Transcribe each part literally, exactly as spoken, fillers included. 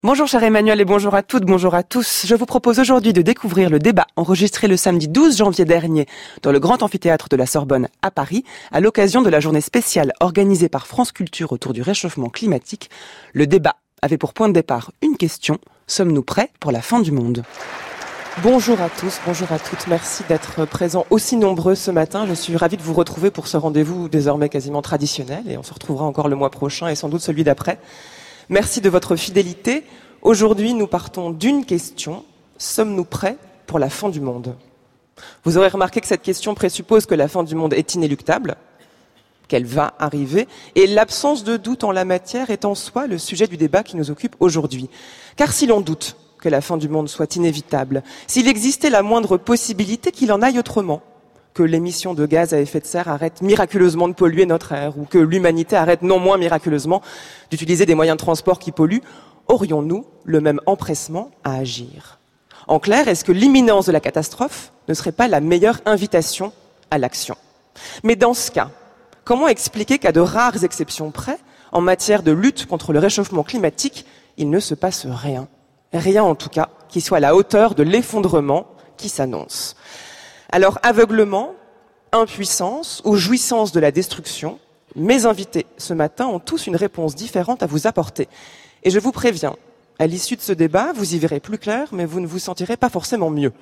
Bonjour cher Emmanuel et bonjour à toutes, bonjour à tous. Je vous propose aujourd'hui de découvrir le débat enregistré le samedi douze janvier dernier dans le grand amphithéâtre de la Sorbonne à Paris à l'occasion de la journée spéciale organisée par France Culture autour du réchauffement climatique. Le débat avait pour point de départ une question: sommes-nous prêts pour la fin du monde ? Bonjour à tous, bonjour à toutes. Merci d'être présents aussi nombreux ce matin. Je suis ravie de vous retrouver pour ce rendez-vous désormais quasiment traditionnel et on se retrouvera encore le mois prochain et sans doute celui d'après. Merci de votre fidélité. Aujourd'hui, nous partons d'une question. Sommes-nous prêts pour la fin du monde ? Vous aurez remarqué que cette question présuppose que la fin du monde est inéluctable, qu'elle va arriver, et l'absence de doute en la matière est en soi le sujet du débat qui nous occupe aujourd'hui. Car si l'on doute que la fin du monde soit inévitable, s'il existait la moindre possibilité qu'il en aille autrement, que l'émission de gaz à effet de serre arrête miraculeusement de polluer notre air, ou que l'humanité arrête non moins miraculeusement d'utiliser des moyens de transport qui polluent, aurions-nous le même empressement à agir ? En clair, est-ce que l'imminence de la catastrophe ne serait pas la meilleure invitation à l'action ? Mais dans ce cas, comment expliquer qu'à de rares exceptions près, en matière de lutte contre le réchauffement climatique, il ne se passe rien ? Rien en tout cas qui soit à la hauteur de l'effondrement qui s'annonce. Alors aveuglement, impuissance ou jouissance de la destruction, mes invités ce matin ont tous une réponse différente à vous apporter. Et je vous préviens, à l'issue de ce débat, vous y verrez plus clair, mais vous ne vous sentirez pas forcément mieux.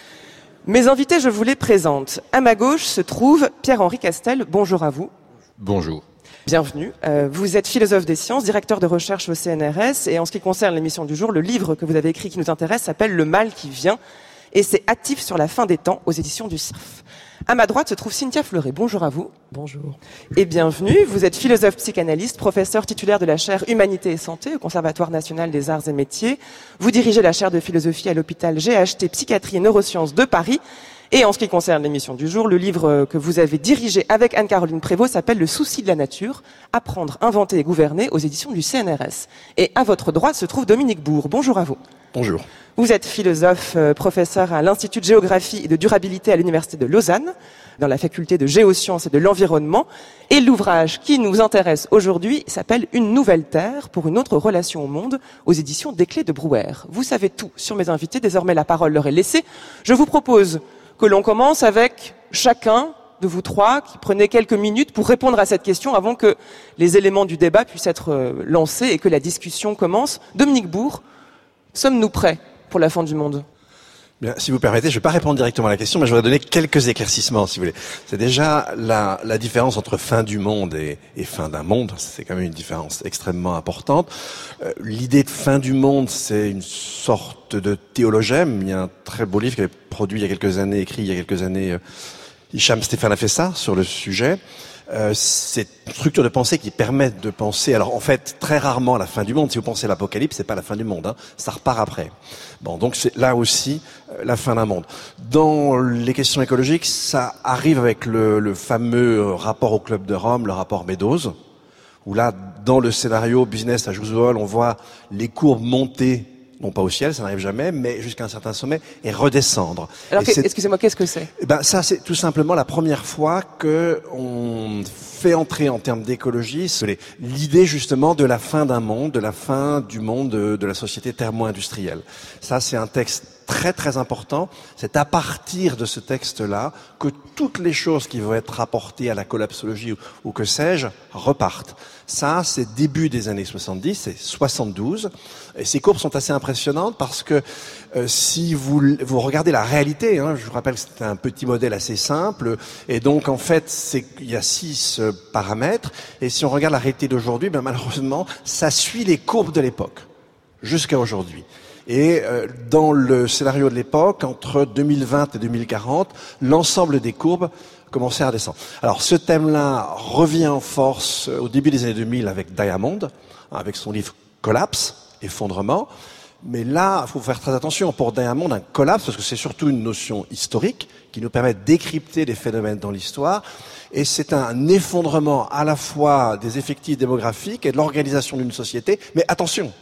Mes invités, je vous les présente. À ma gauche se trouve Pierre-Henri Castel. Bonjour à vous. Bonjour. Bienvenue. Euh, vous êtes philosophe des sciences, directeur de recherche au C N R S, et en ce qui concerne l'émission du jour, le livre que vous avez écrit qui nous intéresse s'appelle « Le mal qui vient ». Et c'est Actif sur la fin des temps aux éditions du C E R F. À ma droite se trouve Cynthia Fleuret. Bonjour à vous. Bonjour. Et bienvenue. Vous êtes philosophe psychanalyste, professeur titulaire de la chaire Humanité et Santé au Conservatoire national des arts et métiers. Vous dirigez la chaire de philosophie à l'hôpital G H T Psychiatrie et Neurosciences de Paris. Et en ce qui concerne l'émission du jour, le livre que vous avez dirigé avec Anne-Caroline Prévost s'appelle Le souci de la nature, apprendre, inventer et gouverner aux éditions du C N R S. Et à votre droite se trouve Dominique Bourg. Bonjour à vous. Bonjour. Vous êtes philosophe, euh, professeur à l'Institut de géographie et de durabilité à l'Université de Lausanne, dans la faculté de géosciences et de l'environnement. Et l'ouvrage qui nous intéresse aujourd'hui s'appelle Une nouvelle terre pour une autre relation au monde, aux éditions des Clés de Brouwer. Vous savez tout sur mes invités, désormais la parole leur est laissée. Je vous propose que l'on commence avec chacun de vous trois qui prenez quelques minutes pour répondre à cette question avant que les éléments du débat puissent être euh, lancés et que la discussion commence. Dominique Bourg, sommes-nous prêts pour la fin du monde ? Bien, si vous permettez, je ne vais pas répondre directement à la question, mais je voudrais donner quelques éclaircissements, si vous voulez. C'est déjà la, la différence entre fin du monde et, et fin d'un monde. C'est quand même une différence extrêmement importante. Euh, l'idée de fin du monde, c'est une sorte de théologème. Il y a un très beau livre qui avait produit il y a quelques années, écrit il y a quelques années, euh, Hicham Stéphane a fait ça sur le sujet. Euh, c'est une structure de pensée qui permet de penser, alors en fait très rarement à la fin du monde. Si vous pensez à l'apocalypse, c'est pas la fin du monde, hein, ça repart après. Bon, donc c'est là aussi euh, la fin d'un monde. Dans les questions écologiques, ça arrive avec le, le fameux rapport au Club de Rome, le rapport Meadows, où là, dans le scénario business as usual, on voit les courbes monter, non pas au ciel, ça n'arrive jamais, mais jusqu'à un certain sommet, et redescendre. Alors, et que, excusez-moi, qu'est-ce que c'est ? Eh ben, ça, c'est tout simplement la première fois que on fait entrer en termes d'écologie l'idée justement de la fin d'un monde, de la fin du monde de, de la société thermo-industrielle. Ça, c'est un texte très très important. C'est à partir de ce texte-là que toutes les choses qui vont être rapportées à la collapsologie ou, ou que sais-je repartent. Ça, c'est début des années soixante-dix, c'est soixante-douze. Et ces courbes sont assez impressionnantes parce que euh, si vous, vous regardez la réalité, hein, je vous rappelle que c'était un petit modèle assez simple, et donc en fait, c'est, il y a six euh, paramètres, et si on regarde la réalité d'aujourd'hui, ben, malheureusement, ça suit les courbes de l'époque, jusqu'à aujourd'hui. Et euh, dans le scénario de l'époque, entre deux mille vingt et deux mille quarante, l'ensemble des courbes commençait à descendre. Alors ce thème-là revient en force au début des années deux mille avec Diamond, avec son livre Collapse, effondrement. Mais là, il faut faire très attention. Pour Diamond, un collapse, parce que c'est surtout une notion historique qui nous permet de décrypter des phénomènes dans l'histoire. Et c'est un effondrement à la fois des effectifs démographiques et de l'organisation d'une société. Mais attention,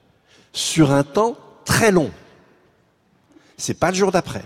sur un temps très long. C'est pas le jour d'après.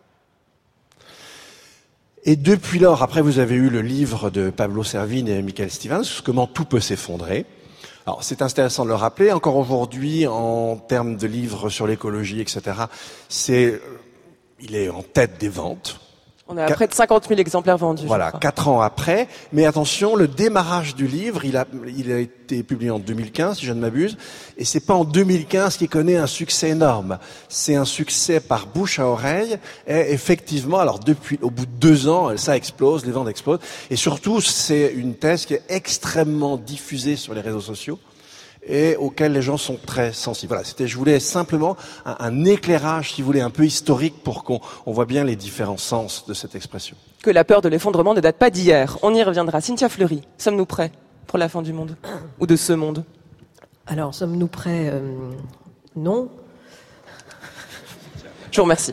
Et depuis lors, après vous avez eu le livre de Pablo Servigne et Michael Stevens, Comment tout peut s'effondrer. Alors c'est intéressant de le rappeler. Encore aujourd'hui, en termes de livres sur l'écologie, et cetera, c'est, il est en tête des ventes. On est à près de cinquante mille exemplaires vendus. Voilà, quatre ans après. Mais attention, le démarrage du livre, il a, il a été publié en deux mille quinze, si je ne m'abuse. Et c'est pas en deux mille quinze qu'il connaît un succès énorme. C'est un succès par bouche à oreille. Et effectivement, alors depuis, au bout de deux ans, ça explose, les ventes explosent. Et surtout, c'est une thèse qui est extrêmement diffusée sur les réseaux sociaux et auxquels les gens sont très sensibles. Voilà, c'était, je voulais simplement un, un éclairage, si vous voulez, un peu historique pour qu'on on voit bien les différents sens de cette expression. Que la peur de l'effondrement ne date pas d'hier. On y reviendra. Cynthia Fleury, sommes-nous prêts pour la fin du monde? Ou de ce monde? Alors, sommes-nous prêts euh, Non. Je vous remercie.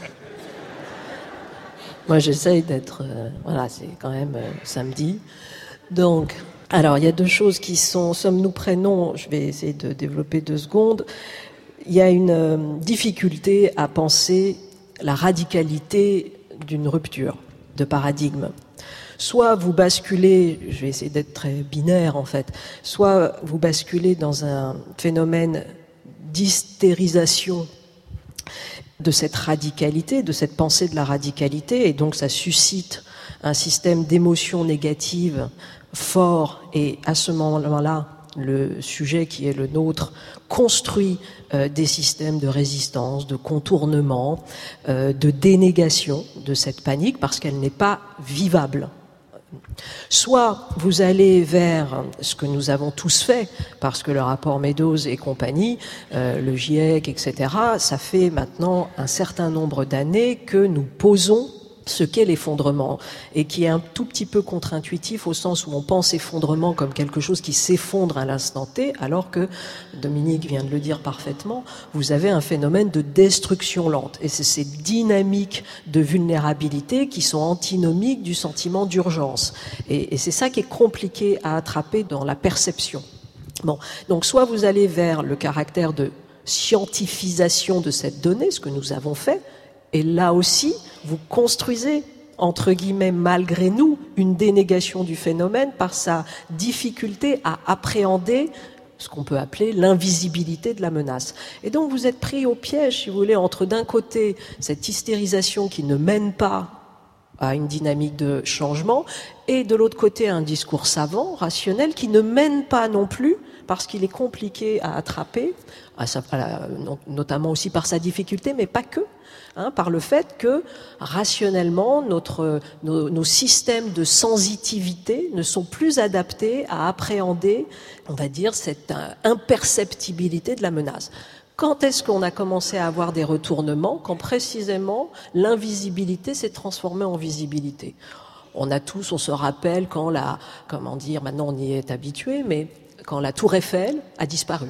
Moi, j'essaye d'être... Euh, voilà, c'est quand même euh, samedi. Donc... Alors, il y a deux choses qui sont... Sommes-nous prêts? Non, je vais essayer de développer deux secondes. Il y a une euh, difficulté à penser la radicalité d'une rupture de paradigme. Soit vous basculez, je vais essayer d'être très binaire en fait, soit vous basculez dans un phénomène d'hystérisation de cette radicalité, de cette pensée de la radicalité, et donc ça suscite un système d'émotions négatives fort, et à ce moment-là, le sujet qui est le nôtre construit euh, des systèmes de résistance, de contournement, euh, de dénégation de cette panique parce qu'elle n'est pas vivable. Soit vous allez vers ce que nous avons tous fait, parce que le rapport Meadows et compagnie, euh, le GIEC, et cetera, ça fait maintenant un certain nombre d'années que nous posons ce qu'est l'effondrement, et qui est un tout petit peu contre-intuitif au sens où on pense effondrement comme quelque chose qui s'effondre à l'instant T, alors que, Dominique vient de le dire parfaitement, vous avez un phénomène de destruction lente. Et c'est ces dynamiques de vulnérabilité qui sont antinomiques du sentiment d'urgence. Et, et c'est ça qui est compliqué à attraper dans la perception. Bon, donc soit vous allez vers le caractère de scientifisation de cette donnée, ce que nous avons fait, et là aussi, vous construisez, entre guillemets, malgré nous, une dénégation du phénomène par sa difficulté à appréhender ce qu'on peut appeler l'invisibilité de la menace. Et donc vous êtes pris au piège, si vous voulez, entre d'un côté cette hystérisation qui ne mène pas à une dynamique de changement, et de l'autre côté un discours savant, rationnel, qui ne mène pas non plus, parce qu'il est compliqué à attraper, à sa, à la, notamment aussi par sa difficulté, mais pas que, hein, par le fait que, rationnellement, notre, nos, nos systèmes de sensitivité ne sont plus adaptés à appréhender, on va dire, cette euh, imperceptibilité de la menace. Quand est-ce qu'on a commencé à avoir des retournements? Quand précisément l'invisibilité s'est transformée en visibilité. On a tous, on se rappelle quand la, comment dire, maintenant on y est habitué, mais quand la Tour Eiffel a disparu.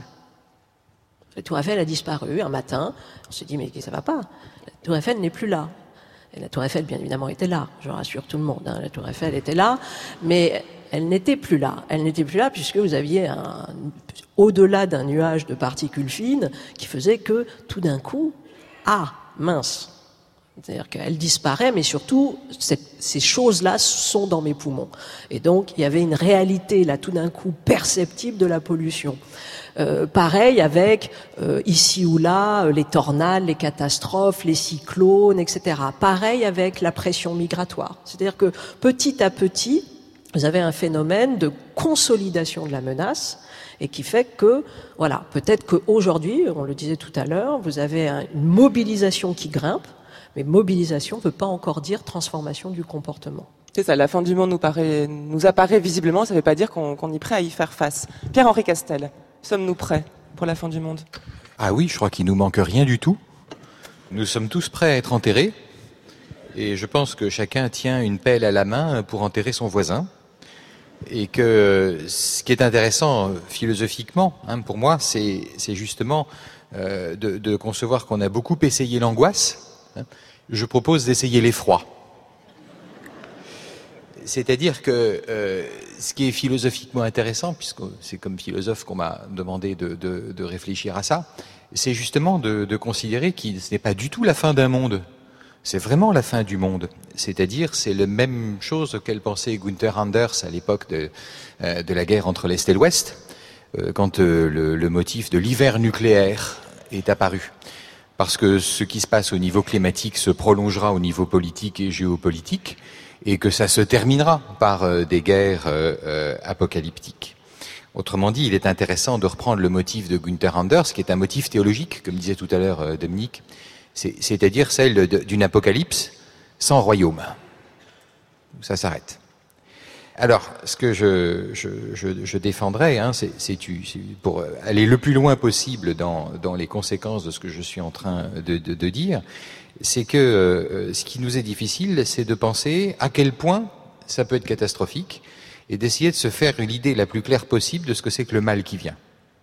La Tour Eiffel a disparu un matin, on se dit mais ça va pas, la Tour Eiffel n'est plus là. Et la Tour Eiffel bien évidemment était là, je rassure tout le monde, hein, la Tour Eiffel était là, mais elle n'était plus là. Elle n'était plus là puisque vous aviez un, au-delà d'un nuage de particules fines qui faisait que tout d'un coup, ah mince, c'est-à-dire qu'elle disparaît, mais surtout cette, ces choses-là sont dans mes poumons. Et donc il y avait une réalité là tout d'un coup perceptible de la pollution. Euh, pareil avec euh, ici ou là euh, les tornades, les catastrophes, les cyclones, et cetera. Pareil avec la pression migratoire. C'est-à-dire que petit à petit, vous avez un phénomène de consolidation de la menace et qui fait que, voilà, peut-être qu'aujourd'hui, on le disait tout à l'heure, vous avez un, une mobilisation qui grimpe, mais mobilisation ne veut pas encore dire transformation du comportement. C'est ça, la fin du monde nous, paraît, nous apparaît visiblement, ça ne veut pas dire qu'on, qu'on est prêt à y faire face. Pierre-Henri Castel, sommes-nous prêts pour la fin du monde? Ah oui, je crois qu'il nous manque rien du tout. Nous sommes tous prêts à être enterrés. Et je pense que chacun tient une pelle à la main pour enterrer son voisin. Et que ce qui est intéressant philosophiquement, hein, pour moi, c'est, c'est justement euh, de, de concevoir qu'on a beaucoup essayé l'angoisse. Hein. Je propose d'essayer l'effroi. C'est-à-dire que euh, ce qui est philosophiquement intéressant, puisque c'est comme philosophe qu'on m'a demandé de, de, de réfléchir à ça, c'est justement de, de considérer que ce n'est pas du tout la fin d'un monde. C'est vraiment la fin du monde. C'est-à-dire, c'est la même chose auquel pensait Gunther Anders à l'époque de, euh, de la guerre entre l'Est et l'Ouest. euh, quand euh, le, le motif de l'hiver nucléaire est apparu. Parce que ce qui se passe au niveau climatique se prolongera au niveau politique et géopolitique, et que ça se terminera par euh, des guerres euh, euh, apocalyptiques. Autrement dit, il est intéressant de reprendre le motif de Günther Anders, qui est un motif théologique, comme disait tout à l'heure euh, Dominique, c'est, c'est-à-dire celle de, d'une apocalypse sans royaume. Ça s'arrête. Alors, ce que je, je, je, je défendrais, hein, c'est, c'est, c'est pour aller le plus loin possible dans, dans les conséquences de ce que je suis en train de, de, de dire, c'est que euh, ce qui nous est difficile, c'est de penser à quel point ça peut être catastrophique et d'essayer de se faire une idée la plus claire possible de ce que c'est que le mal qui vient.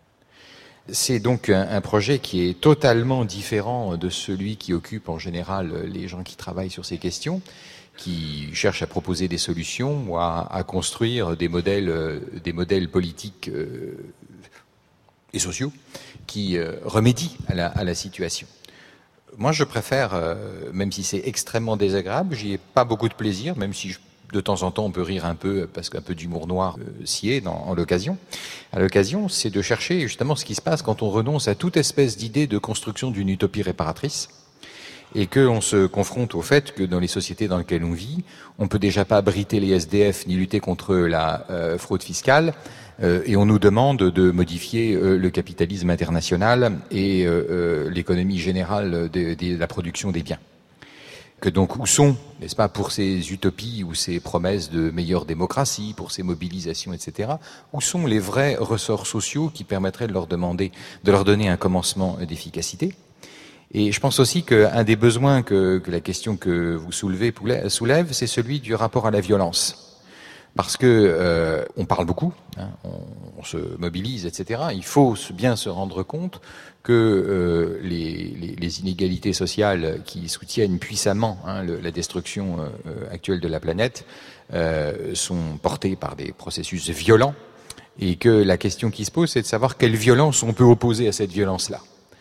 C'est donc un, un projet qui est totalement différent de celui qui occupe en général les gens qui travaillent sur ces questions, qui cherchent à proposer des solutions ou à, à construire des modèles, euh, des modèles politiques euh, et sociaux qui euh, remédient à la, à la situation. Moi, je préfère, euh, même si c'est extrêmement désagréable, j'y ai pas beaucoup de plaisir, même si je, de temps en temps on peut rire un peu, parce qu'un peu d'humour noir euh, s'y est dans, en l'occasion. À l'occasion, c'est de chercher justement ce qui se passe quand on renonce à toute espèce d'idée de construction d'une utopie réparatrice, et qu'on se confronte au fait que dans les sociétés dans lesquelles on vit, on peut déjà pas abriter les S D F ni lutter contre la euh, fraude fiscale, euh, et on nous demande de modifier euh, le capitalisme international et euh, euh, l'économie générale de, de la production des biens. Que donc où sont, n'est-ce pas, pour ces utopies ou ces promesses de meilleure démocratie, pour ces mobilisations, et cetera, où sont les vrais ressorts sociaux qui permettraient de leur demander, de leur donner un commencement d'efficacité? Et je pense aussi qu'un des besoins que, que la question que vous soulevez soulève, c'est celui du rapport à la violence. Parce que euh, on parle beaucoup, hein, on, on se mobilise, et cetera. Il faut bien se rendre compte que euh, les, les, les inégalités sociales qui soutiennent puissamment hein, le, la destruction euh, actuelle de la planète euh, sont portées par des processus violents, et que la question qui se pose, c'est de savoir quelle violence on peut opposer à cette violence-là.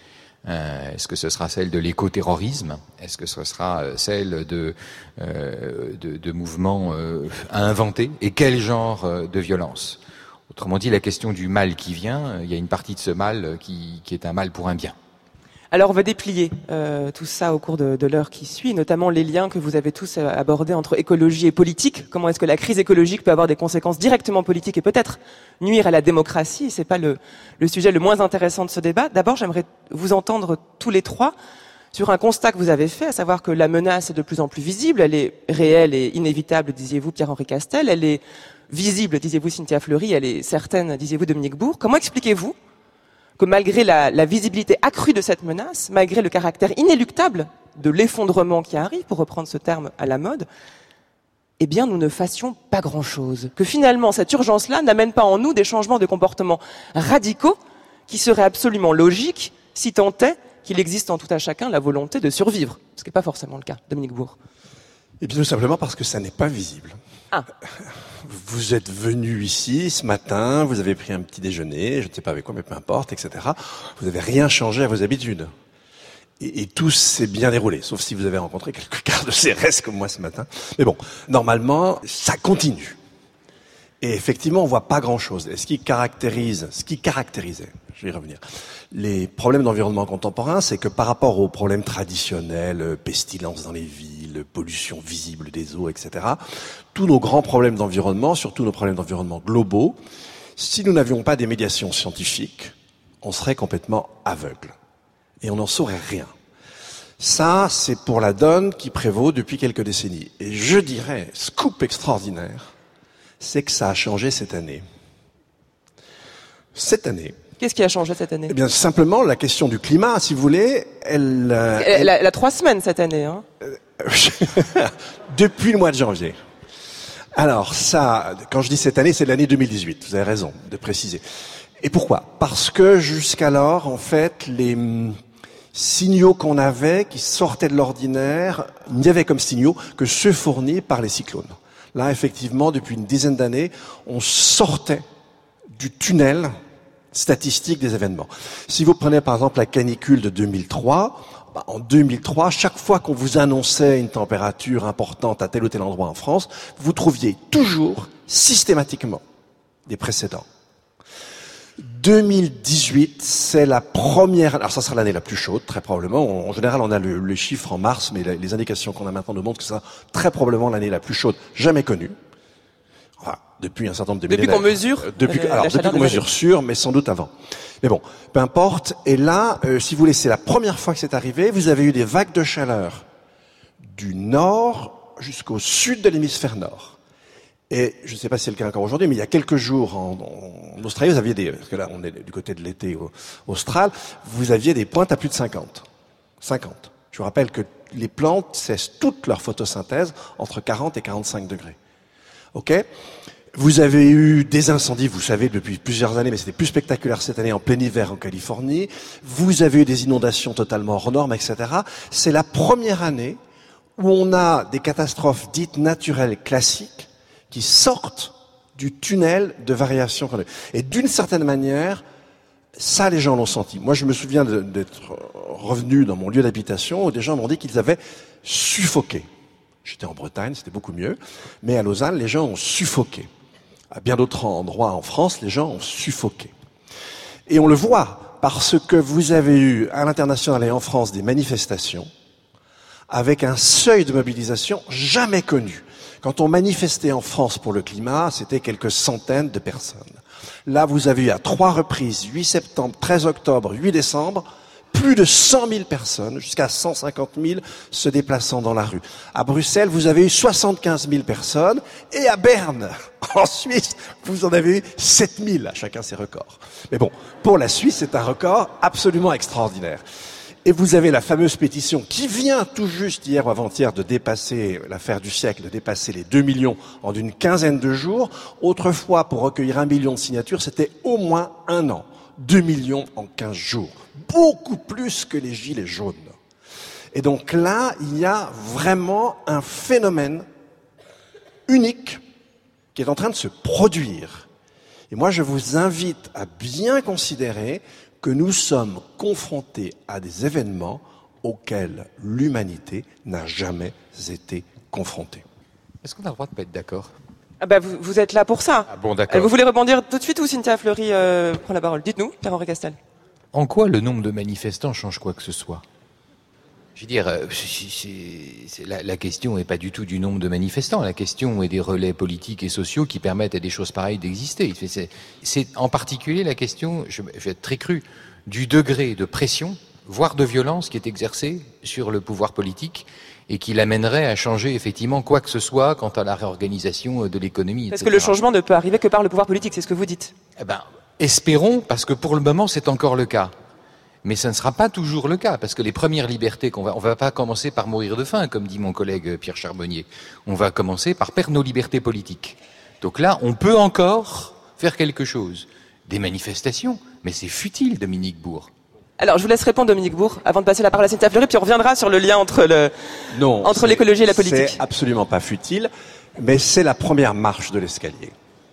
Euh, est-ce que ce sera celle de l'écoterrorisme? Est-ce que ce sera celle de, euh, de, de mouvements euh, à inventer? Et quel genre euh, de violence? Autrement dit, la question du mal qui vient, il y a une partie de ce mal qui, qui est un mal pour un bien. Alors on va déplier euh, tout ça au cours de, de l'heure qui suit, notamment les liens que vous avez tous abordés entre écologie et politique. Comment est-ce que la crise écologique peut avoir des conséquences directement politiques et peut-être nuire à la démocratie? C'est pas le, le sujet le moins intéressant de ce débat. D'abord, j'aimerais vous entendre tous les trois sur un constat que vous avez fait, à savoir que la menace est de plus en plus visible. Elle est réelle et inévitable, disiez-vous, Pierre-Henri Castel. Elle est visible, disiez-vous, Cynthia Fleury. Elle est certaine, disiez-vous, Dominique Bourg. Comment expliquez-vous que malgré la, la visibilité accrue de cette menace, malgré le caractère inéluctable de l'effondrement qui arrive, pour reprendre ce terme à la mode, eh bien, nous ne fassions pas grand-chose. Que finalement, cette urgence-là n'amène pas en nous des changements de comportement radicaux qui seraient absolument logiques si tant est qu'il existe en tout à chacun la volonté de survivre. Ce qui n'est pas forcément le cas. Dominique Bourg. Et bien tout simplement parce que ça n'est pas visible. Ah. Vous êtes venu ici ce matin, vous avez pris un petit déjeuner, je ne sais pas avec quoi, mais peu importe, et cetera. Vous n'avez rien changé à vos habitudes. Et, et tout s'est bien déroulé, sauf si vous avez rencontré quelques cas de C R S comme moi ce matin. Mais bon, normalement, ça continue. Et effectivement, on voit pas grand-chose. Et ce qui caractérise, ce qui caractérisait, je vais y revenir, les problèmes d'environnement contemporain, c'est que par rapport aux problèmes traditionnels, pestilence dans les villes, pollution visible des eaux, et cetera, tous nos grands problèmes d'environnement, surtout nos problèmes d'environnement globaux, si nous n'avions pas des médiations scientifiques, on serait complètement aveugle. Et on n'en saurait rien. Ça, c'est pour la donne qui prévaut depuis quelques décennies. Et je dirais, scoop extraordinaire, c'est que ça a changé cette année. Cette année. Qu'est-ce qui a changé cette année? Eh bien, simplement, la question du climat, si vous voulez, elle... Euh, elle, elle a trois semaines cette année, hein. Depuis le mois de janvier. Alors, ça, quand je dis cette année, c'est l'année deux mille dix-huit. Vous avez raison de préciser. Et pourquoi? Parce que jusqu'alors, en fait, les signaux qu'on avait, qui sortaient de l'ordinaire, il n'y avait comme signaux que ceux fournis par les cyclones. Là, effectivement, depuis une dizaine d'années, on sortait du tunnel statistique des événements. Si vous prenez par exemple la canicule de deux mille trois, bah, en deux mille trois, chaque fois qu'on vous annonçait une température importante à tel ou tel endroit en France, vous trouviez toujours, systématiquement, des précédents. deux mille dix-huit, c'est la première, alors ça sera l'année la plus chaude, très probablement. En général, on a le, le chiffre en mars, mais les indications qu'on a maintenant nous montrent que c'est très probablement l'année la plus chaude jamais connue. Enfin, depuis un certain nombre de Depuis millénaires. qu'on mesure Euh, depuis, euh, alors, la depuis chaleur qu'on des mesure sûr, mais sans doute avant. Mais bon, peu importe. Et là, euh, si vous voulez, c'est la première fois que c'est arrivé. Vous avez eu des vagues de chaleur du nord jusqu'au sud de l'hémisphère nord. Et je ne sais pas si c'est le cas encore aujourd'hui, mais il y a quelques jours en, en Australie, vous aviez des, parce que là on est du côté de l'été au, austral, vous aviez des pointes à plus de cinquante. cinquante. Je vous rappelle que les plantes cessent toute leur photosynthèse entre quarante et quarante-cinq degrés. Ok ? Vous avez eu des incendies, vous savez, depuis plusieurs années, mais c'était plus spectaculaire cette année en plein hiver en Californie. Vous avez eu des inondations totalement hors normes, et cetera. C'est la première année où on a des catastrophes dites naturelles classiques qui sortent du tunnel de variation qu'on a. Et d'une certaine manière, ça, les gens l'ont senti. Moi, je me souviens de, d'être revenu dans mon lieu d'habitation où des gens m'ont dit qu'ils avaient suffoqué. J'étais en Bretagne, c'était beaucoup mieux. Mais à Lausanne, les gens ont suffoqué. À bien d'autres endroits en France, les gens ont suffoqué. Et on le voit parce que vous avez eu à l'international et en France des manifestations avec un seuil de mobilisation jamais connu. Quand on manifestait en France pour le climat, c'était quelques centaines de personnes. Là, vous avez eu à trois reprises, huit septembre, treize octobre, huit décembre, plus de cent mille personnes, jusqu'à cent cinquante mille se déplaçant dans la rue. À Bruxelles, vous avez eu soixante-quinze mille personnes, et à Berne, en Suisse, vous en avez eu sept mille, à chacun ses records. Mais bon, pour la Suisse, c'est un record absolument extraordinaire. Et vous avez la fameuse pétition qui vient tout juste hier ou avant-hier de dépasser l'affaire du siècle, de dépasser les deux millions en une quinzaine de jours. Autrefois, pour recueillir un million de signatures, c'était au moins un an. Deux millions en quinze jours. Beaucoup plus que les gilets jaunes. Et donc là, il y a vraiment un phénomène unique qui est en train de se produire. Et moi, je vous invite à bien considérer que nous sommes confrontés à des événements auxquels l'humanité n'a jamais été confrontée. Est-ce qu'on a le droit de pas être d'accord ? Ah bah vous, vous êtes là pour ça. Ah bon, Euh, d'accord. Vous voulez rebondir tout de suite ou Cynthia Fleury euh, prend la parole ? Dites-nous, Pierre-Henri Castel. En quoi le nombre de manifestants change quoi que ce soit ? Je veux dire, euh, c'est, c'est, c'est, la, la question n'est pas du tout du nombre de manifestants. La question est des relais politiques et sociaux qui permettent à des choses pareilles d'exister. C'est, c'est en particulier la question, je, je vais être très cru, du degré de pression, voire de violence qui est exercé sur le pouvoir politique et qui l'amènerait à changer effectivement quoi que ce soit quant à la réorganisation de l'économie. Parce et cetera. que le changement ne peut arriver que par le pouvoir politique, c'est ce que vous dites. Eh ben, espérons, parce que pour le moment c'est encore le cas. Mais ça ne sera pas toujours le cas, parce que les premières libertés qu'on va, on va pas commencer par mourir de faim, comme dit mon collègue Pierre Charbonnier. On va commencer par perdre nos libertés politiques. Donc là, on peut encore faire quelque chose. Des manifestations, mais c'est futile, Dominique Bourg. Alors, je vous laisse répondre, Dominique Bourg, avant de passer la parole à Cynthia Fleury, puis on reviendra sur le lien entre le, Non, entre l'écologie et la politique. C'est absolument pas futile, mais c'est la première marche de l'escalier.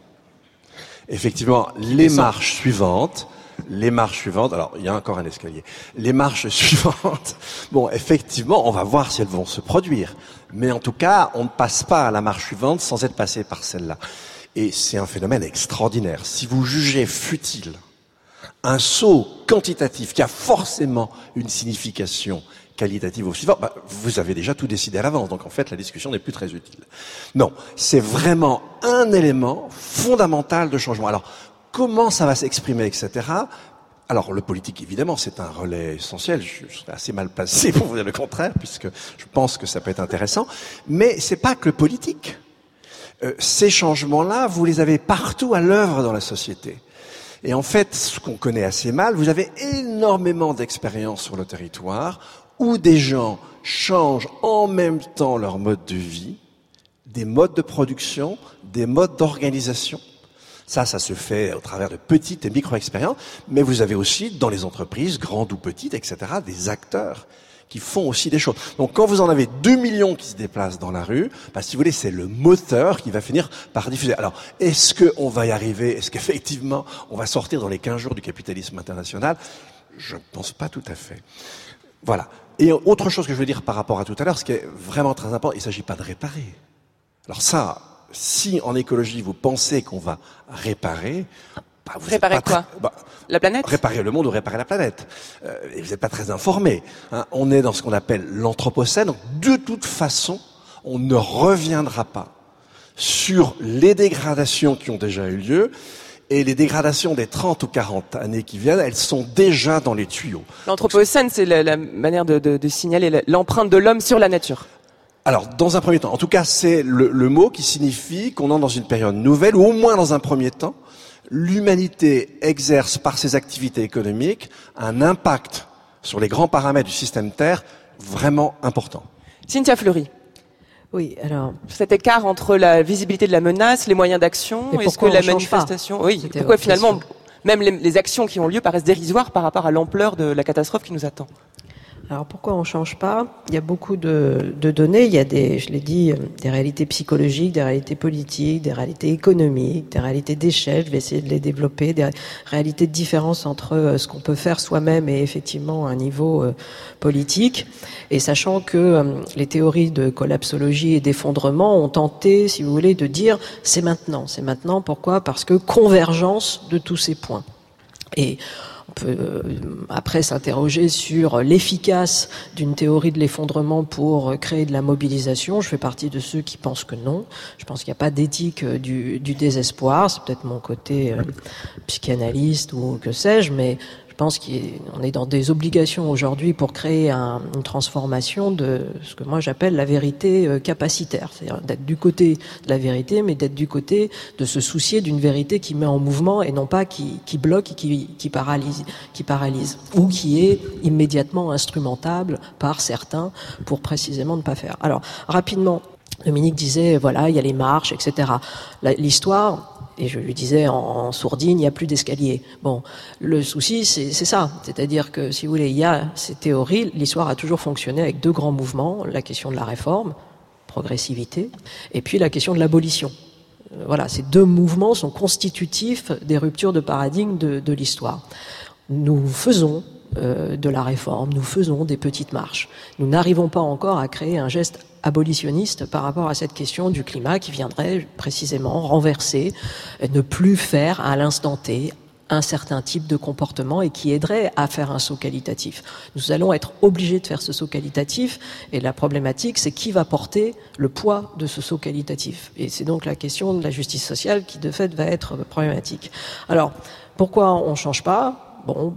Effectivement, les marches suivantes, les marches suivantes, alors il y a encore un escalier, les marches suivantes, bon, effectivement, on va voir si elles vont se produire, mais en tout cas, on ne passe pas à la marche suivante sans être passé par celle-là. Et c'est un phénomène extraordinaire. Si vous jugez futile un saut quantitatif qui a forcément une signification qualitative au suivant, bah, vous avez déjà tout décidé à l'avance, donc en fait la discussion n'est plus très utile. Non, c'est vraiment un élément fondamental de changement. Alors, comment ça va s'exprimer, et cetera. Alors, le politique, évidemment, c'est un relais essentiel. Je, je serais assez mal placé pour vous dire le contraire, puisque je pense que ça peut être intéressant. Mais c'est pas que le politique. Euh, ces changements-là, vous les avez partout à l'œuvre dans la société. Et en fait, ce qu'on connaît assez mal, vous avez énormément d'expériences sur le territoire où des gens changent en même temps leur mode de vie, des modes de production, des modes d'organisation. Ça, ça se fait au travers de petites et micro-expériences, mais vous avez aussi, dans les entreprises, grandes ou petites, et cetera, des acteurs qui font aussi des choses. Donc, quand vous en avez deux millions qui se déplacent dans la rue, bah, si vous voulez, c'est le moteur qui va finir par diffuser. Alors, est-ce qu'on va y arriver? Est-ce qu'effectivement, on va sortir dans les quinze jours du capitalisme international? Je ne pense pas tout à fait. Voilà. Et autre chose que je veux dire par rapport à tout à l'heure, ce qui est vraiment très important, il ne s'agit pas de réparer. Alors ça, si en écologie vous pensez qu'on va réparer, bah, vous réparer êtes pas quoi très, bah, La planète? Réparer le monde ou réparer la planète. Euh, et vous n'êtes pas très informé. Hein. On est dans ce qu'on appelle l'anthropocène. Donc, de toute façon, on ne reviendra pas sur les dégradations qui ont déjà eu lieu. Et les dégradations des trente ou quarante années qui viennent, elles sont déjà dans les tuyaux. L'anthropocène, c'est la, la manière de, de, de signaler l'empreinte de l'homme sur la nature. Alors, dans un premier temps, en tout cas, c'est le, le mot qui signifie qu'on entre dans une période nouvelle, ou au moins dans un premier temps, l'humanité exerce par ses activités économiques un impact sur les grands paramètres du système Terre vraiment important. Cynthia Fleury. Oui, alors. Cet écart entre la visibilité de la menace, les moyens d'action, est-ce que la manifestation, oui, pourquoi finalement, question. même les, les actions qui ont lieu paraissent dérisoires par rapport à l'ampleur de la catastrophe qui nous attend? Alors pourquoi on change pas? Il y a beaucoup de, de données, il y a des, je l'ai dit, des réalités psychologiques, des réalités politiques, des réalités économiques, des réalités d'échelle, je vais essayer de les développer, des réalités de différence entre ce qu'on peut faire soi-même et effectivement un niveau euh, politique. Et sachant que euh, les théories de collapsologie et d'effondrement ont tenté, si vous voulez, de dire c'est maintenant, c'est maintenant. Pourquoi? Parce que convergence de tous ces points. Et on peut euh, après s'interroger sur l'efficace d'une théorie de l'effondrement pour créer de la mobilisation. Je fais partie de ceux qui pensent que non. Je pense qu'il n'y a pas d'éthique euh, du, du désespoir. C'est peut-être mon côté euh, psychanalyste ou que sais-je, mais je pense qu'on est dans des obligations aujourd'hui pour créer un, une transformation de ce que moi j'appelle la vérité euh, capacitaire. C'est-à-dire d'être du côté de la vérité, mais d'être du côté de se soucier d'une vérité qui met en mouvement et non pas qui, qui bloque et qui, qui paralyse, qui paralyse, ou qui est immédiatement instrumentable par certains pour précisément ne pas faire. Alors, rapidement, Dominique disait, voilà, il y a les marches, et cetera. L'histoire... Et je lui disais en, en sourdine, il n'y a plus d'escalier. Bon, le souci, c'est ça. C'est-à-dire que, si vous voulez, il y a ces théories. L'histoire a toujours fonctionné avec deux grands mouvements. La question de la réforme, progressivité, et puis la question de l'abolition. Voilà, ces deux mouvements sont constitutifs des ruptures de paradigme de, de l'histoire. Nous faisons euh, de la réforme, nous faisons des petites marches. Nous n'arrivons pas encore à créer un geste abolitionniste par rapport à cette question du climat qui viendrait précisément renverser, ne plus faire à l'instant T un certain type de comportement et qui aiderait à faire un saut qualitatif. Nous allons être obligés de faire ce saut qualitatif et la problématique, c'est qui va porter le poids de ce saut qualitatif. Et c'est donc la question de la justice sociale qui, de fait, va être problématique. Alors, pourquoi on ne change pas? Bon,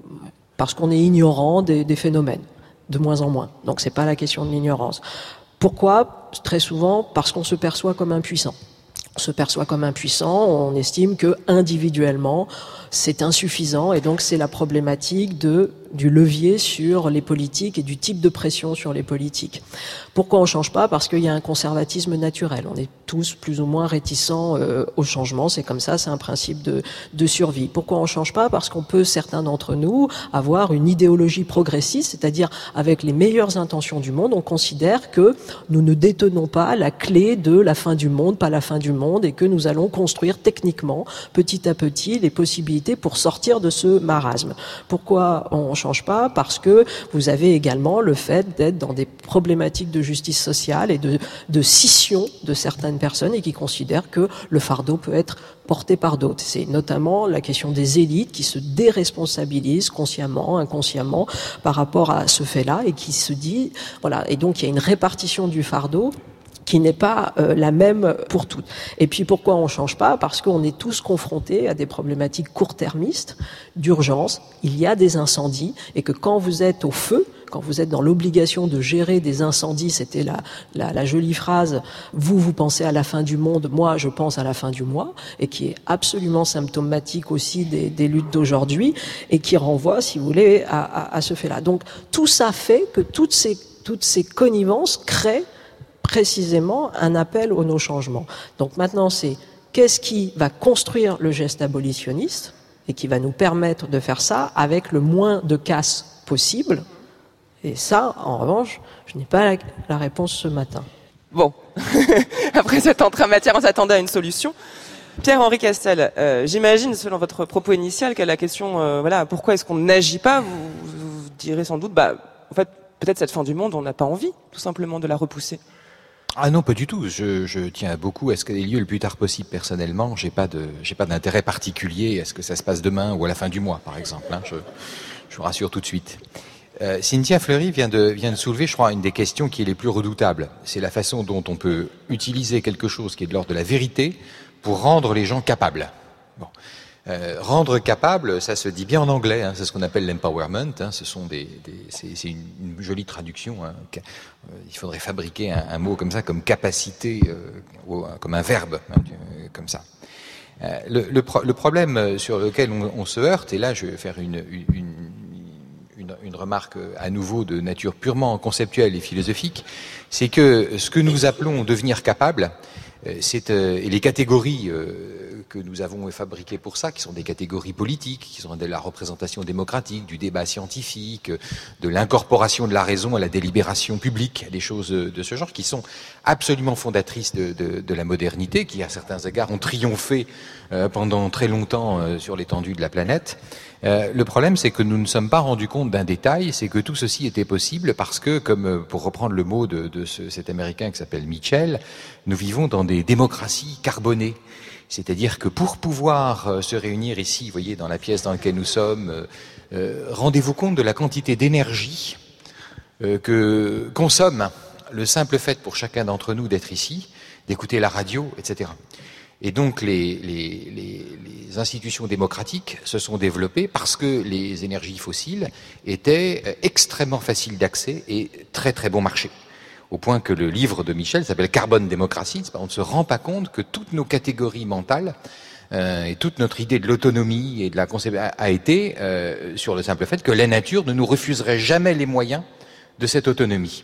parce qu'on est ignorant des, des phénomènes, de moins en moins. Donc, c'est pas la question de l'ignorance. Pourquoi? Très souvent, parce qu'on se perçoit comme impuissant. On se perçoit comme impuissant, on estime que individuellement, c'est insuffisant et donc c'est la problématique de, du levier sur les politiques et du type de pression sur les politiques. Pourquoi on ne change pas? Parce qu'il y a un conservatisme naturel. On est tous plus ou moins réticents euh, au changement, c'est comme ça, c'est un principe de, de survie. Pourquoi on ne change pas? Parce qu'on peut, certains d'entre nous, avoir une idéologie progressiste, c'est-à-dire avec les meilleures intentions du monde, on considère que nous ne détenons pas la clé de la fin du monde, pas la fin du monde, et que nous allons construire techniquement, petit à petit, les possibilités pour sortir de ce marasme. Pourquoi on ne change pas? Parce que vous avez également le fait d'être dans des problématiques de justice sociale et de, de scission de certaines personnes et qui considèrent que le fardeau peut être porté par d'autres. C'est notamment la question des élites qui se déresponsabilisent consciemment, inconsciemment par rapport à ce fait-là et qui se dit, voilà, et donc il y a une répartition du fardeau qui n'est pas euh, la même pour toutes. Et puis pourquoi on change pas? Parce qu'on est tous confrontés à des problématiques court-termistes, d'urgence, il y a des incendies, et que quand vous êtes au feu, quand vous êtes dans l'obligation de gérer des incendies, c'était la, la, la jolie phrase « vous, vous pensez à la fin du monde, moi, je pense à la fin du mois », et qui est absolument symptomatique aussi des, des luttes d'aujourd'hui, et qui renvoie, si vous voulez, à, à, à ce fait-là. Donc tout ça fait que toutes ces, toutes ces connivences créent précisément un appel au non-changement. Donc maintenant, c'est qu'est-ce qui va construire le geste abolitionniste et qui va nous permettre de faire ça avec le moins de casse possible. Et ça, en revanche, je n'ai pas la, la réponse ce matin. Bon, après cette entrée en matière, on s'attendait à une solution. Pierre-Henri Castel, euh, j'imagine, selon votre propos initial, qu'à la question, euh, voilà, pourquoi est-ce qu'on n'agit pas, vous, vous direz sans doute, bah, en fait, peut-être cette fin du monde, on n'a pas envie, tout simplement, de la repousser. Ah non, pas du tout. Je, je tiens beaucoup à ce qu'elle ait lieu le plus tard possible. Personnellement, j'ai pas de, j'ai pas d'intérêt particulier à ce que ça se passe demain ou à la fin du mois, par exemple. Hein. Je, je vous rassure tout de suite. Euh, Cynthia Fleury vient de, vient de soulever, je crois, une des questions qui est les plus redoutables. C'est la façon dont on peut utiliser quelque chose qui est de l'ordre de la vérité pour rendre les gens capables. Bon. Euh, rendre capable, ça se dit bien en anglais, hein, c'est ce qu'on appelle l'empowerment. Hein, ce sont des, des c'est, c'est une, une jolie traduction. Hein, euh, il faudrait fabriquer un, un mot comme ça, comme capacité, euh, ou, comme un verbe, hein, euh, comme ça. Euh, le, le, pro, le problème sur lequel on, on se heurte, et là je vais faire une, une, une, une remarque à nouveau de nature purement conceptuelle et philosophique, c'est que ce que nous appelons devenir capable, c'est euh, et les catégories euh, que nous avons fabriquées pour ça, qui sont des catégories politiques, qui sont de la représentation démocratique, du débat scientifique, de l'incorporation de la raison à la délibération publique, des choses de ce genre, qui sont absolument fondatrices de, de, de la modernité, qui à certains égards ont triomphé euh, pendant très longtemps euh, sur l'étendue de la planète. Euh, le problème, c'est que nous ne sommes pas rendus compte d'un détail, c'est que tout ceci était possible parce que, comme pour reprendre le mot de, de ce, cet Américain qui s'appelle Mitchell, nous vivons dans des démocraties carbonées. C'est-à-dire que pour pouvoir euh, se réunir ici, vous voyez, dans la pièce dans laquelle nous sommes, euh, euh, rendez-vous compte de la quantité d'énergie euh, que consomme le simple fait pour chacun d'entre nous d'être ici, d'écouter la radio, et cetera. Et donc les, les, les, les institutions démocratiques se sont développées parce que les énergies fossiles étaient extrêmement faciles d'accès et très très bon marché. Au point que le livre de Michel s'appelle Carbone Démocratie. On ne se rend pas compte que toutes nos catégories mentales euh, et toute notre idée de l'autonomie et de la conception a, a été euh, sur le simple fait que la nature ne nous refuserait jamais les moyens de cette autonomie.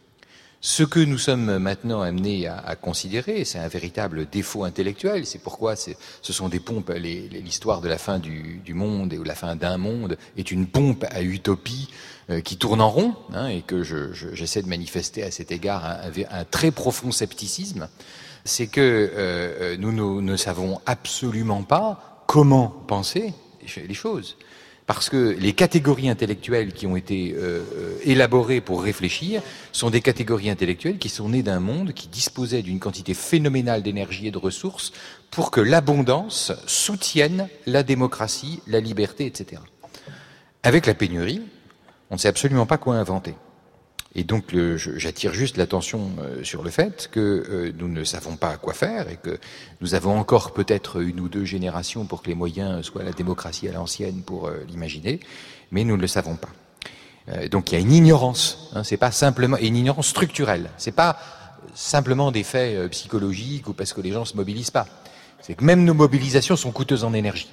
Ce que nous sommes maintenant amenés à, à considérer, c'est un véritable défaut intellectuel. C'est pourquoi c'est, ce sont des pompes. Les, les, l'histoire de la fin du, du monde et ou la fin d'un monde est une pompe à utopie euh, qui tourne en rond, hein, et que je, je, j'essaie de manifester à cet égard un, un, un très profond scepticisme. C'est que euh, nous, nous ne savons absolument pas comment penser les choses. Parce que les catégories intellectuelles qui ont été euh, élaborées pour réfléchir sont des catégories intellectuelles qui sont nées d'un monde qui disposait d'une quantité phénoménale d'énergie et de ressources pour que l'abondance soutienne la démocratie, la liberté, et cetera. Avec la pénurie, on ne sait absolument pas quoi inventer. Et donc, le, je, j'attire juste l'attention euh, sur le fait que euh, nous ne savons pas quoi faire et que nous avons encore peut-être une ou deux générations pour que les moyens soient la démocratie à l'ancienne pour euh, l'imaginer, mais nous ne le savons pas. Euh, donc, il y a une ignorance. Hein, c'est pas simplement une ignorance structurelle. C'est pas simplement des faits euh, psychologiques ou parce que les gens se mobilisent pas. C'est que même nos mobilisations sont coûteuses en énergie.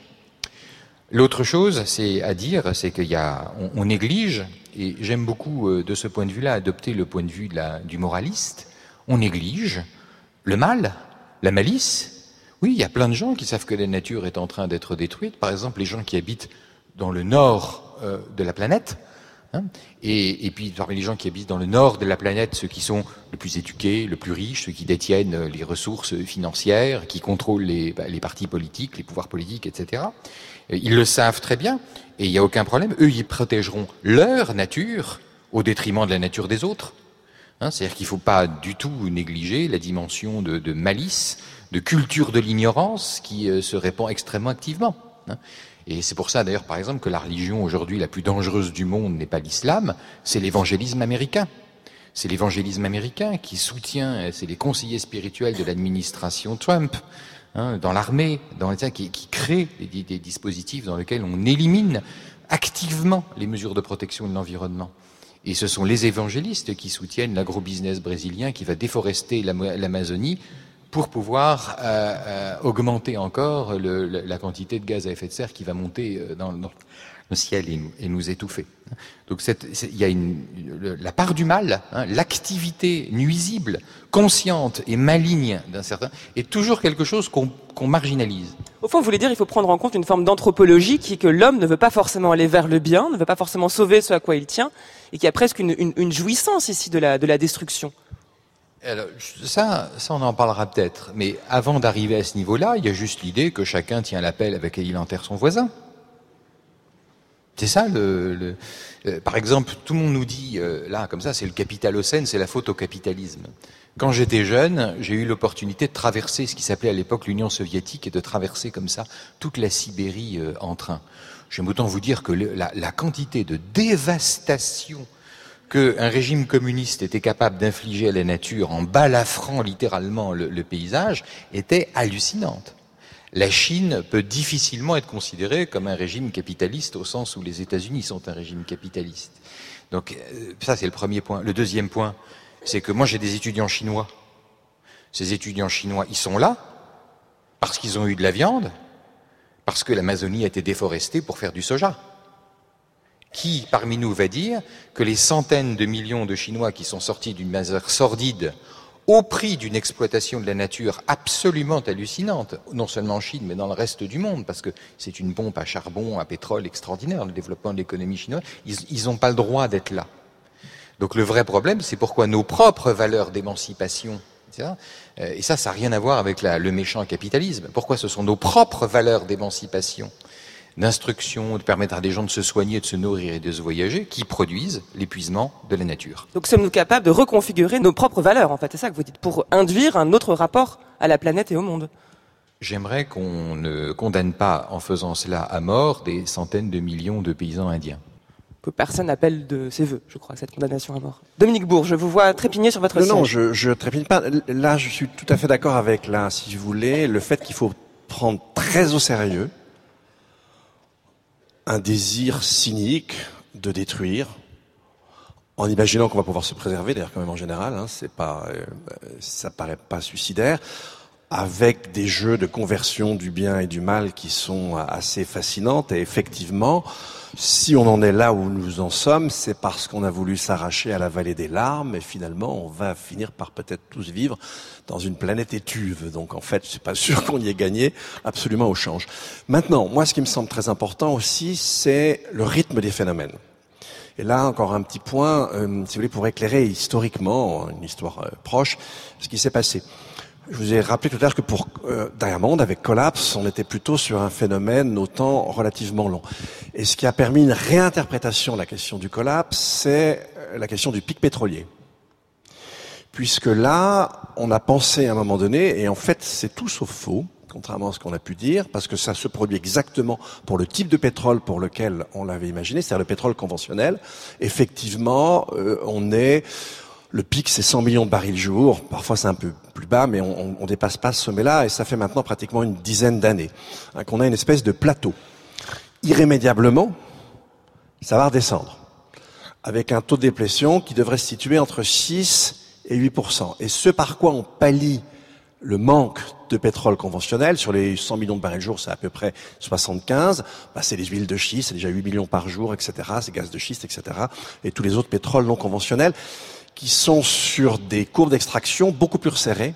L'autre chose, c'est à dire, c'est qu'il y a, on, on néglige, et j'aime beaucoup euh, de ce point de vue-là adopter le point de vue de la, du moraliste, on néglige le mal, la malice. Oui, il y a plein de gens qui savent que la nature est en train d'être détruite. Par exemple, les gens qui habitent dans le nord euh, de la planète, hein, et, et puis parmi les gens qui habitent dans le nord de la planète, ceux qui sont le plus éduqués, le plus riches, ceux qui détiennent les ressources financières, qui contrôlent les, bah, les partis politiques, les pouvoirs politiques, et cetera. Ils le savent très bien, et il n'y a aucun problème. Eux, ils protégeront leur nature au détriment de la nature des autres. Hein, c'est-à-dire qu'il ne faut pas du tout négliger la dimension de, de malice, de culture de l'ignorance qui euh, se répand extrêmement activement. Hein. Et c'est pour ça, d'ailleurs, par exemple, que la religion aujourd'hui la plus dangereuse du monde n'est pas l'islam, c'est l'évangélisme américain. C'est l'évangélisme américain qui soutient, c'est les conseillers spirituels de l'administration Trump, hein, dans l'armée, dans l'État, qui, qui crée des, des dispositifs dans lesquels on élimine activement les mesures de protection de l'environnement. Et ce sont les évangélistes qui soutiennent l'agro-business brésilien qui va déforester l'Amazonie pour pouvoir euh, euh, augmenter encore le, la quantité de gaz à effet de serre qui va monter dans, dans le ciel et nous, et nous étouffer. Donc il y a une, une, la part du mal, hein, l'activité nuisible, consciente et maligne d'un certain, est toujours quelque chose qu'on qu'on marginalise. Au fond, vous voulez dire qu'il faut prendre en compte une forme d'anthropologie qui est que l'homme ne veut pas forcément aller vers le bien, ne veut pas forcément sauver ce à quoi il tient, et qu'il y a presque une, une, une jouissance ici de la, de la destruction. Alors, ça, ça, on en parlera peut-être. Mais avant d'arriver à ce niveau-là, il y a juste l'idée que chacun tient la pelle avec laquelle il enterre son voisin. C'est ça le... le euh, par exemple, tout le monde nous dit, euh, là, comme ça, c'est le capitalocène, c'est la faute au capitalisme. Quand j'étais jeune, j'ai eu l'opportunité de traverser ce qui s'appelait à l'époque l'Union soviétique et de traverser comme ça toute la Sibérie euh, en train. J'aime autant vous dire que le, la, la quantité de dévastation qu'un régime communiste était capable d'infliger à la nature en balafrant littéralement le, le paysage était hallucinante. La Chine peut difficilement être considérée comme un régime capitaliste au sens où les États-Unis sont un régime capitaliste. Donc ça, c'est le premier point. Le deuxième point, c'est que moi, j'ai des étudiants chinois. Ces étudiants chinois, ils sont là parce qu'ils ont eu de la viande, parce que l'Amazonie a été déforestée pour faire du soja. Qui, parmi nous, va dire que les centaines de millions de Chinois qui sont sortis d'une misère sordide au prix d'une exploitation de la nature absolument hallucinante, non seulement en Chine, mais dans le reste du monde, parce que c'est une pompe à charbon, à pétrole extraordinaire, le développement de l'économie chinoise, ils n'ont pas le droit d'être là. Donc le vrai problème, c'est pourquoi nos propres valeurs d'émancipation, et ça, ça n'a rien à voir avec la, le méchant capitalisme, pourquoi ce sont nos propres valeurs d'émancipation, d'instruction, de permettre à des gens de se soigner, de se nourrir et de se voyager, qui produisent l'épuisement de la nature. Donc sommes-nous capables de reconfigurer nos propres valeurs, en fait, c'est ça que vous dites, pour induire un autre rapport à la planète et au monde? J'aimerais qu'on ne condamne pas, en faisant cela à mort, des centaines de millions de paysans indiens. Que personne n'appelle de ses voeux, je crois, cette condamnation à mort. Dominique Bourges, je vous vois trépigner sur votre non, siège. Non, je, je trépigne pas. Là, je suis tout à fait d'accord avec, là, si vous voulez, le fait qu'il faut prendre très au sérieux un désir cynique de détruire, en imaginant qu'on va pouvoir se préserver, d'ailleurs quand même en général, hein, c'est pas, euh, ça paraît pas suicidaire, avec des jeux de conversion du bien et du mal qui sont assez fascinantes. Et effectivement, si on en est là où nous en sommes, c'est parce qu'on a voulu s'arracher à la vallée des larmes, et finalement on va finir par peut-être tous vivre dans une planète étuve. Donc en fait, c'est pas sûr qu'on y ait gagné absolument au change. Maintenant, moi ce qui me semble très important aussi, c'est le rythme des phénomènes. Et là, encore un petit point, euh, si vous voulez, pour éclairer historiquement, une histoire euh, proche, ce qui s'est passé. Je vous ai rappelé tout à l'heure que pour euh, Diamond, avec Collapse, on était plutôt sur un phénomène au temps relativement long. Et ce qui a permis une réinterprétation de la question du collapse, c'est la question du pic pétrolier. Puisque là, on a pensé à un moment donné, et en fait c'est tout sauf faux, contrairement à ce qu'on a pu dire, parce que ça se produit exactement pour le type de pétrole pour lequel on l'avait imaginé, c'est-à-dire le pétrole conventionnel. Effectivement, euh, on est... Le pic, c'est cent millions de barils jour. Parfois, c'est un peu plus bas, mais on, on dépasse pas ce sommet-là, et ça fait maintenant pratiquement une dizaine d'années hein, qu'on a une espèce de plateau. Irrémédiablement, ça va redescendre, avec un taux de déplétion qui devrait se situer entre six et huit pour cent. Et ce par quoi on pallie le manque de pétrole conventionnel, sur les cent millions de barils jour, c'est à peu près soixante-quinze, bah, c'est les huiles de schiste, c'est déjà huit millions par jour, et cetera, c'est gaz de schiste, et cetera, et tous les autres pétroles non conventionnels, qui sont sur des courbes d'extraction beaucoup plus resserrées,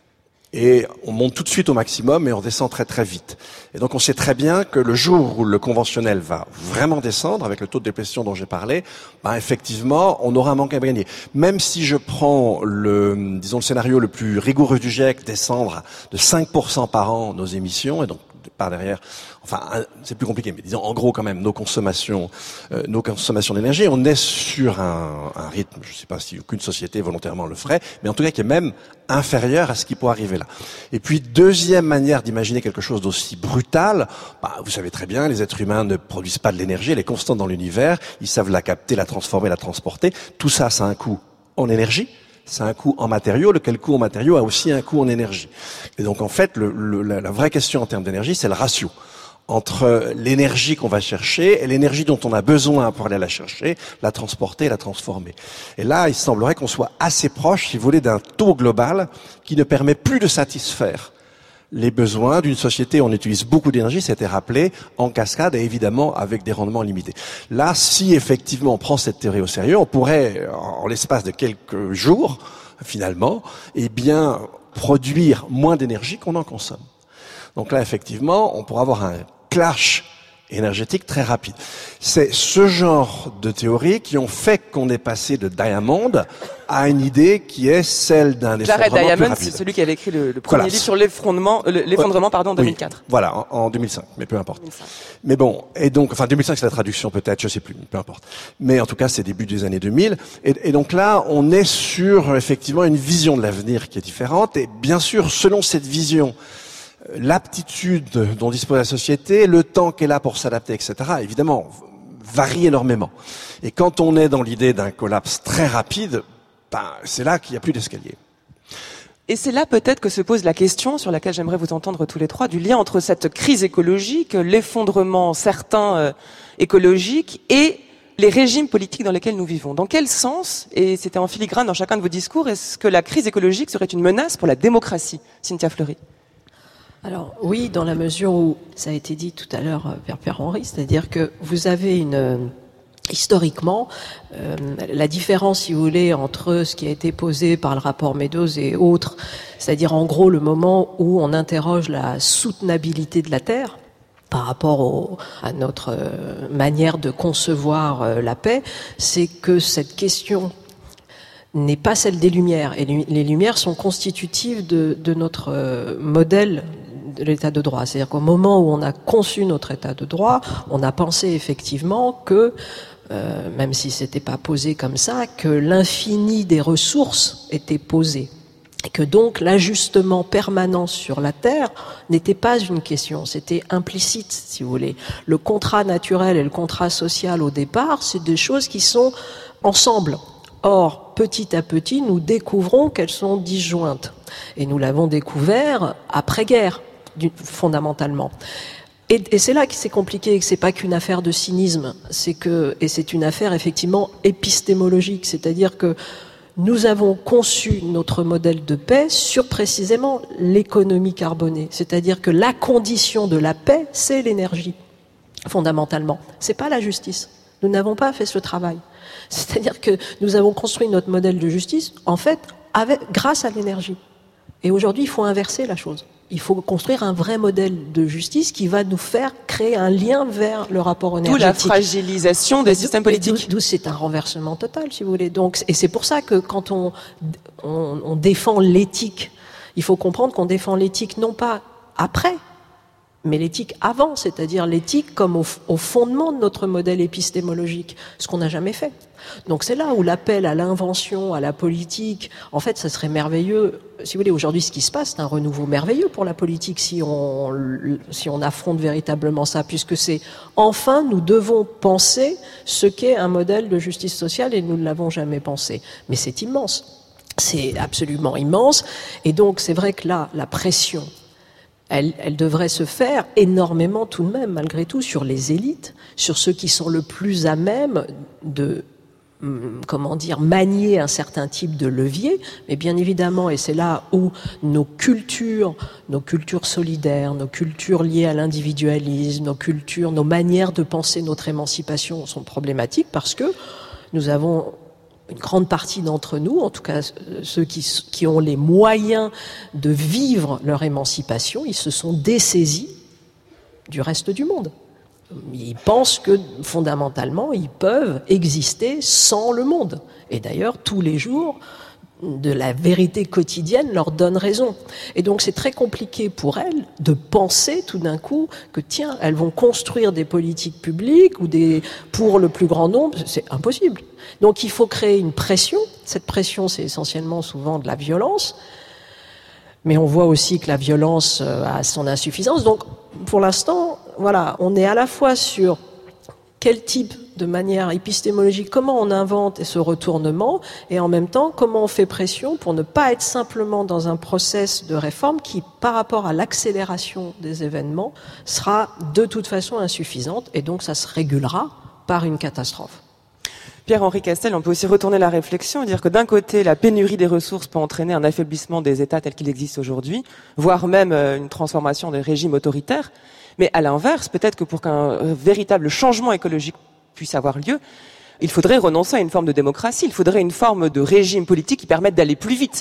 et on monte tout de suite au maximum et on descend très très vite. Et donc on sait très bien que le jour où le conventionnel va vraiment descendre, avec le taux de déplétion dont j'ai parlé, ben effectivement on aura un manque à gagner. Même si je prends le, disons le scénario le plus rigoureux du GIEC, descendre de cinq pour cent par an nos émissions, et donc par derrière, enfin c'est plus compliqué, mais disons en gros quand même nos consommations, euh, nos consommations d'énergie, on est sur un, un rythme, je ne sais pas si aucune société volontairement le ferait, mais en tout cas qui est même inférieur à ce qui pourrait arriver là. Et puis deuxième manière d'imaginer quelque chose d'aussi brutal, bah, vous savez très bien, les êtres humains ne produisent pas de l'énergie, elle est constante dans l'univers, ils savent la capter, la transformer, la transporter, tout ça, ça a un coût en énergie. C'est un coût en matériaux, lequel coût en matériaux a aussi un coût en énergie. Et donc en fait, le, le, la, la vraie question en termes d'énergie, c'est le ratio entre l'énergie qu'on va chercher et l'énergie dont on a besoin pour aller la chercher, la transporter et la transformer. Et là, il semblerait qu'on soit assez proche, si vous voulez, d'un taux global qui ne permet plus de satisfaire les besoins d'une société où on utilise beaucoup d'énergie, c'était rappelé, en cascade et évidemment avec des rendements limités. Là, si effectivement on prend cette théorie au sérieux, on pourrait, en l'espace de quelques jours, finalement, eh bien, produire moins d'énergie qu'on en consomme. Donc là, effectivement, on pourra avoir un clash énergétique très rapide. C'est ce genre de théories qui ont fait qu'on est passé de Diamond à une idée qui est celle d'un effondrement plus Diamond, rapide. c'est celui qui avait écrit le, le premier voilà. livre sur l'effondrement, l'effondrement pardon, en deux mille quatre. Oui, voilà, en, en deux mille cinq, mais peu importe. deux mille cinq. Mais bon, et donc, enfin deux mille cinq c'est la traduction peut-être, je sais plus, peu importe. Mais en tout cas, c'est début des années deux mille. Et, et donc là, on est sur effectivement une vision de l'avenir qui est différente. Et bien sûr, selon cette vision, l'aptitude dont dispose la société, le temps qu'elle a pour s'adapter, et cetera, évidemment, varie énormément. Et quand on est dans l'idée d'un collapse très rapide, ben, c'est là qu'il n'y a plus d'escalier. Et c'est là peut-être que se pose la question sur laquelle j'aimerais vous entendre tous les trois, du lien entre cette crise écologique, l'effondrement certain euh, écologique et les régimes politiques dans lesquels nous vivons. Dans quel sens, et c'était en filigrane dans chacun de vos discours, est-ce que la crise écologique serait une menace pour la démocratie, Cynthia Fleury? Alors oui, dans la mesure où, ça a été dit tout à l'heure par Pierre-Henri, c'est-à-dire que vous avez une... Historiquement, euh, la différence, si vous voulez, entre ce qui a été posé par le rapport Meadows et autres, c'est-à-dire en gros le moment où on interroge la soutenabilité de la Terre par rapport au, à notre euh, manière de concevoir euh, la paix, c'est que cette question n'est pas celle des Lumières. Et les Lumières sont constitutives de, de notre euh, modèle de l'état de droit. C'est-à-dire qu'au moment où on a conçu notre état de droit, on a pensé effectivement que Euh, même si c'était pas posé comme ça, que l'infini des ressources était posé. Et que donc l'ajustement permanent sur la Terre n'était pas une question, c'était implicite, si vous voulez. Le contrat naturel et le contrat social au départ, c'est des choses qui sont ensemble. Or, petit à petit, nous découvrons qu'elles sont disjointes. Et nous l'avons découvert après-guerre, fondamentalement. Et, et c'est là que c'est compliqué et que c'est pas qu'une affaire de cynisme, c'est que, et c'est une affaire effectivement épistémologique, c'est-à-dire que nous avons conçu notre modèle de paix sur précisément l'économie carbonée, c'est-à-dire que la condition de la paix, c'est l'énergie, fondamentalement. C'est pas la justice. Nous n'avons pas fait ce travail. C'est-à-dire que nous avons construit notre modèle de justice, en fait, avec, grâce à l'énergie. Et aujourd'hui, il faut inverser la chose. Il faut construire un vrai modèle de justice qui va nous faire créer un lien vers le rapport énergétique. D'où la fragilisation des systèmes politiques. D'où c'est un renversement total, si vous voulez. Donc, et c'est pour ça que quand on, on, on défend l'éthique, il faut comprendre qu'on défend l'éthique non pas après, mais l'éthique avant, c'est-à-dire l'éthique comme au, au fondement de notre modèle épistémologique, ce qu'on n'a jamais fait. Donc c'est là où l'appel à l'invention, à la politique, en fait, ça serait merveilleux. Si vous voulez, aujourd'hui, ce qui se passe, c'est un renouveau merveilleux pour la politique si on, si on affronte véritablement ça, puisque c'est enfin, nous devons penser ce qu'est un modèle de justice sociale et nous ne l'avons jamais pensé. Mais c'est immense. C'est absolument immense. Et donc, c'est vrai que là, la pression, Elle, elle devrait se faire énormément tout de même, malgré tout, sur les élites, sur ceux qui sont le plus à même de, comment dire, manier un certain type de levier. Mais bien évidemment, et c'est là où nos cultures, nos cultures solidaires, nos cultures liées à l'individualisme, nos cultures, nos manières de penser notre émancipation sont problématiques parce que nous avons une grande partie d'entre nous, en tout cas ceux qui, qui ont les moyens de vivre leur émancipation, ils se sont dessaisis du reste du monde. Ils pensent que, fondamentalement, ils peuvent exister sans le monde. Et d'ailleurs, tous les jours, de la vérité quotidienne leur donne raison. Et donc c'est très compliqué pour elles de penser tout d'un coup que tiens, elles vont construire des politiques publiques ou des pour le plus grand nombre, c'est impossible. Donc il faut créer une pression. Cette pression, c'est essentiellement souvent de la violence. Mais on voit aussi que la violence a son insuffisance. Donc pour l'instant, voilà, on est à la fois sur quel type de manière épistémologique, comment on invente ce retournement, et en même temps, comment on fait pression pour ne pas être simplement dans un process de réforme qui, par rapport à l'accélération des événements, sera de toute façon insuffisante, et donc ça se régulera par une catastrophe. Pierre-Henri Castel, on peut aussi retourner la réflexion et dire que d'un côté, la pénurie des ressources peut entraîner un affaiblissement des États tels qu'ils existent aujourd'hui, voire même une transformation des régimes autoritaires. Mais à l'inverse, peut-être que pour qu'un véritable changement écologique puisse avoir lieu, il faudrait renoncer à une forme de démocratie, il faudrait une forme de régime politique qui permette d'aller plus vite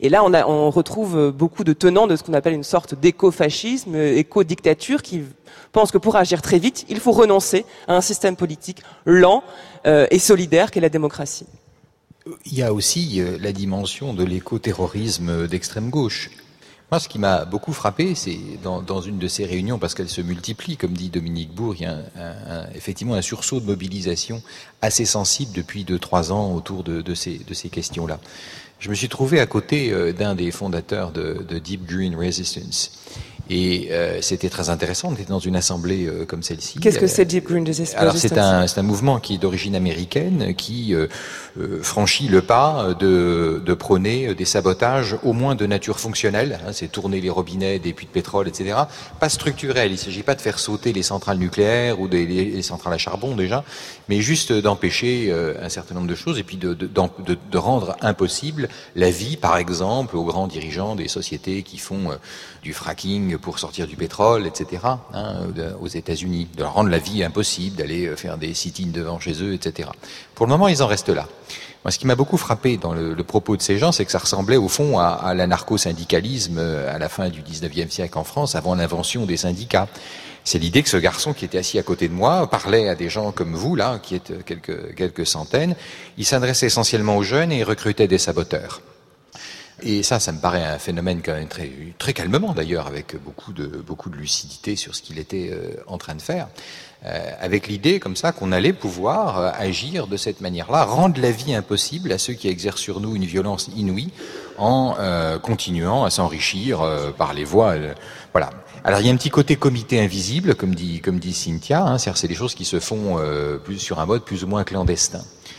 Et là, on, a, on retrouve beaucoup de tenants de ce qu'on appelle une sorte d'éco-fascisme, éco-dictature, qui pensent que pour agir très vite, il faut renoncer à un système politique lent euh, et solidaire qu'est la démocratie. Il y a aussi euh, la dimension de l'éco-terrorisme d'extrême gauche. Moi, ce qui m'a beaucoup frappé, c'est dans, dans une de ces réunions, parce qu'elles se multiplient, comme dit Dominique Bourg, il y a un, un, un, effectivement un sursaut de mobilisation assez sensible depuis deux, trois ans autour de, de ces, de ces questions-là. Je me suis trouvé à côté euh, d'un des fondateurs de, de Deep Green Resistance. Et euh, c'était très intéressant d'être dans une assemblée euh, comme celle-ci. Qu'est-ce que c'est Deep Green Resistance ? Alors c'est un, c'est un mouvement qui est d'origine américaine, qui euh, euh, franchit le pas de, de prôner des sabotages au moins de nature fonctionnelle. Hein, c'est tourner les robinets des puits de pétrole, et cetera. Pas structurel. Il ne s'agit pas de faire sauter les centrales nucléaires ou des, les, les centrales à charbon déjà, mais juste d'empêcher euh, un certain nombre de choses et puis de, de, de, de rendre impossible la vie, par exemple, aux grands dirigeants des sociétés qui font euh, du fracking pour sortir du pétrole, et cetera, hein, aux États-Unis, de leur rendre la vie impossible, d'aller faire des sit-ins devant chez eux, et cetera. Pour le moment, ils en restent là. Moi, ce qui m'a beaucoup frappé dans le, le propos de ces gens, c'est que ça ressemblait au fond à, à l'anarcho-syndicalisme à la fin du dix-neuvième siècle en France, avant l'invention des syndicats. C'est l'idée que ce garçon qui était assis à côté de moi parlait à des gens comme vous, là, qui êtes quelques, quelques centaines. Il s'adressait essentiellement aux jeunes et il recrutait des saboteurs. Et ça, ça me paraît un phénomène quand même très, très calmement d'ailleurs, avec beaucoup de, beaucoup de lucidité sur ce qu'il était euh, en train de faire, euh, avec l'idée comme ça qu'on allait pouvoir euh, agir de cette manière-là, rendre la vie impossible à ceux qui exercent sur nous une violence inouïe, en euh, continuant à s'enrichir euh, par les voies. Euh, voilà. Alors il y a un petit côté comité invisible, comme dit, comme dit Cynthia, hein, c'est-à-dire c'est des choses qui se font euh, plus sur un mode plus ou moins clandestin.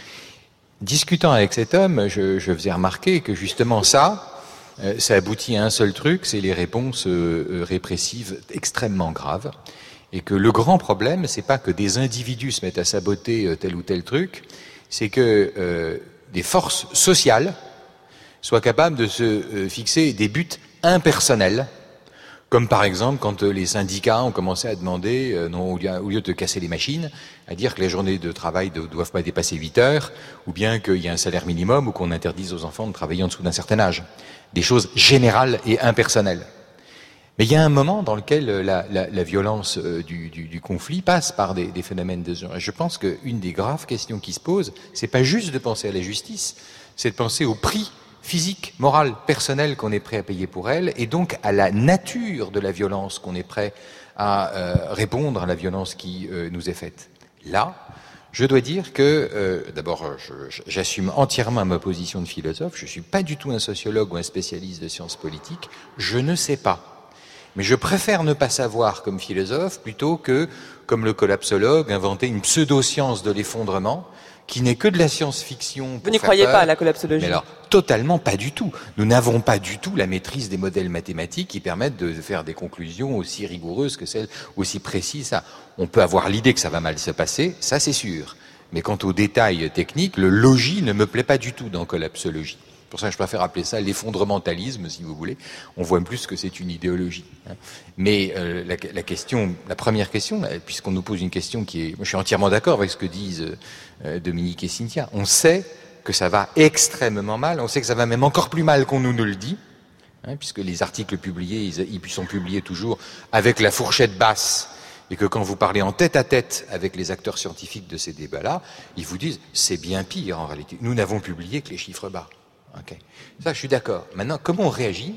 Discutant avec cet homme, je, je faisais remarquer que justement ça, euh, ça aboutit à un seul truc, c'est les réponses euh, répressives extrêmement graves. Et que le grand problème, c'est pas que des individus se mettent à saboter euh, tel ou tel truc, c'est que euh, des forces sociales soient capables de se euh, fixer des buts impersonnels. Comme par exemple quand les syndicats ont commencé à demander, euh, non, au lieu, au lieu de casser les machines, à dire que les journées de travail ne doivent pas dépasser huit heures, ou bien qu'il y a un salaire minimum, ou qu'on interdise aux enfants de travailler en dessous d'un certain âge. Des choses générales et impersonnelles. Mais il y a un moment dans lequel la, la, la violence euh, du, du, du conflit passe par des, des phénomènes de genre. Et je pense qu'une des graves questions qui se posent, c'est pas juste de penser à la justice, c'est de penser au prix physique, morale, personnelle qu'on est prêt à payer pour elle, et donc à la nature de la violence qu'on est prêt à euh, répondre à la violence qui euh, nous est faite. Là, je dois dire que, euh, d'abord, je, j'assume entièrement ma position de philosophe, je ne suis pas du tout un sociologue ou un spécialiste de sciences politiques, je ne sais pas. Mais je préfère ne pas savoir comme philosophe plutôt que, comme le collapsologue, inventer une pseudo-science de l'effondrement, qui n'est que de la science-fiction. Vous n'y croyez peur. pas à la collapsologie? Mais alors, totalement pas du tout. Nous n'avons pas du tout la maîtrise des modèles mathématiques qui permettent de faire des conclusions aussi rigoureuses que celles, aussi précises. Ça. On peut avoir l'idée que ça va mal se passer, ça c'est sûr. Mais quant aux détails techniques, le logis ne me plaît pas du tout dans collapsologie. C'est pour ça que je préfère appeler ça l'effondrementalisme, si vous voulez. On voit plus que c'est une idéologie. Mais euh, la, la question, la première question, puisqu'on nous pose une question qui est... Moi, je suis entièrement d'accord avec ce que disent euh, Dominique et Cynthia. On sait que ça va extrêmement mal. On sait que ça va même encore plus mal qu'on nous ne le dit, hein, puisque les articles publiés, ils, ils sont publiés toujours avec la fourchette basse. Et que quand vous parlez en tête-à-tête avec les acteurs scientifiques de ces débats-là, ils vous disent « c'est bien pire en réalité. Nous n'avons publié que les chiffres bas ». Okay. Ça, je suis d'accord. Maintenant, comment on réagit?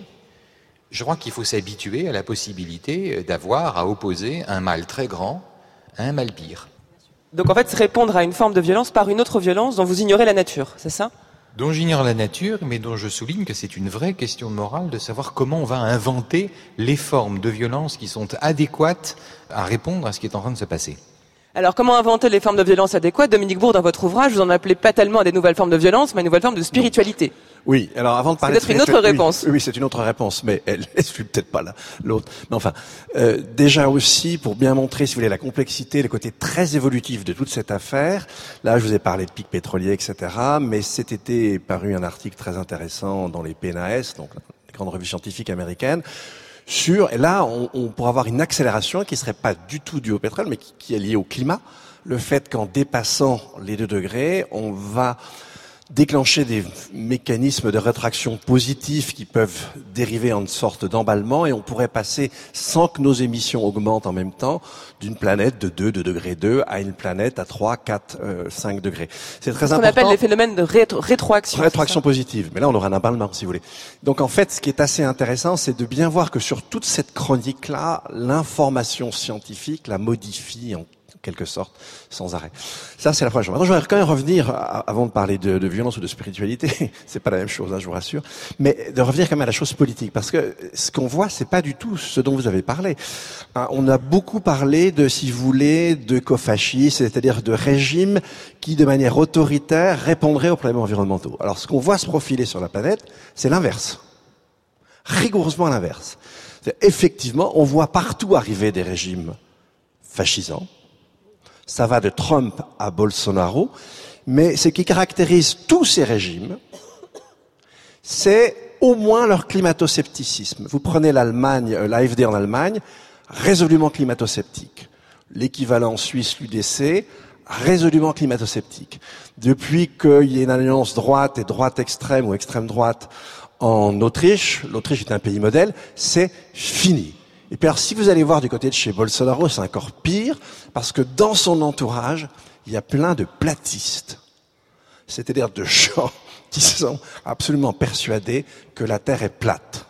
Je crois qu'il faut s'habituer à la possibilité d'avoir à opposer un mal très grand à un mal pire. Donc en fait, répondre à une forme de violence par une autre violence dont vous ignorez la nature, c'est ça? Dont j'ignore la nature, mais dont je souligne que c'est une vraie question de morale de savoir comment on va inventer les formes de violence qui sont adéquates à répondre à ce qui est en train de se passer. Alors, comment inventer les formes de violence adéquates? Dominique Bourg, dans votre ouvrage, vous en appelez pas tellement à des nouvelles formes de violence, mais à une nouvelle forme de spiritualité. Oui, alors avant de parler... C'est peut-être une autre réponse. Oui, oui, c'est une autre réponse, mais elle n'exclut peut-être pas la, l'autre. Mais enfin, euh, déjà aussi, pour bien montrer, si vous voulez, la complexité, le côté très évolutif de toute cette affaire, là, je vous ai parlé de pics pétroliers, et cetera, mais cet été est paru un article très intéressant dans les P N A S, donc les grandes revues scientifiques américaines, sur, et là, on, on pourrait avoir une accélération qui serait pas du tout due au pétrole, mais qui, qui est liée au climat. Le fait qu'en dépassant les deux degrés, on va déclencher des mécanismes de rétraction positifs qui peuvent dériver en une sorte d'emballement, et on pourrait passer, sans que nos émissions augmentent en même temps, d'une planète de deux, deux degrés deux à une planète à trois, quatre, cinq degrés. C'est très important. Ce qu'on appelle les phénomènes de rétro- rétroaction. Rétroaction positive. Mais là, on aura un emballement, si vous voulez. Donc, en fait, ce qui est assez intéressant, c'est de bien voir que sur toute cette chronique-là, l'information scientifique la modifie en quelque sorte, sans arrêt. Ça, c'est la première chose. Maintenant, je voudrais quand même revenir, avant de parler de, de violence ou de spiritualité, c'est pas la même chose, hein, je vous rassure, mais de revenir quand même à la chose politique, parce que ce qu'on voit, c'est pas du tout ce dont vous avez parlé. Hein, on a beaucoup parlé de, si vous voulez, de co-fascisme, c'est-à-dire de régimes qui, de manière autoritaire, répondraient aux problèmes environnementaux. Alors, ce qu'on voit se profiler sur la planète, c'est l'inverse. Rigoureusement l'inverse. Effectivement, on voit partout arriver des régimes fascisants. Ça va de Trump à Bolsonaro, mais ce qui caractérise tous ces régimes, c'est au moins leur climato-scepticisme. Vous prenez l'Allemagne, l'A F D en Allemagne, résolument climato-sceptique. L'équivalent suisse, l'U D C, résolument climato-sceptique. Depuis qu'il y a une alliance droite et droite extrême ou extrême droite en Autriche, l'Autriche est un pays modèle, c'est fini. Et puis alors, si vous allez voir du côté de chez Bolsonaro, c'est encore pire, parce que dans son entourage, il y a plein de platistes. C'est-à-dire de gens qui sont absolument persuadés que la Terre est plate.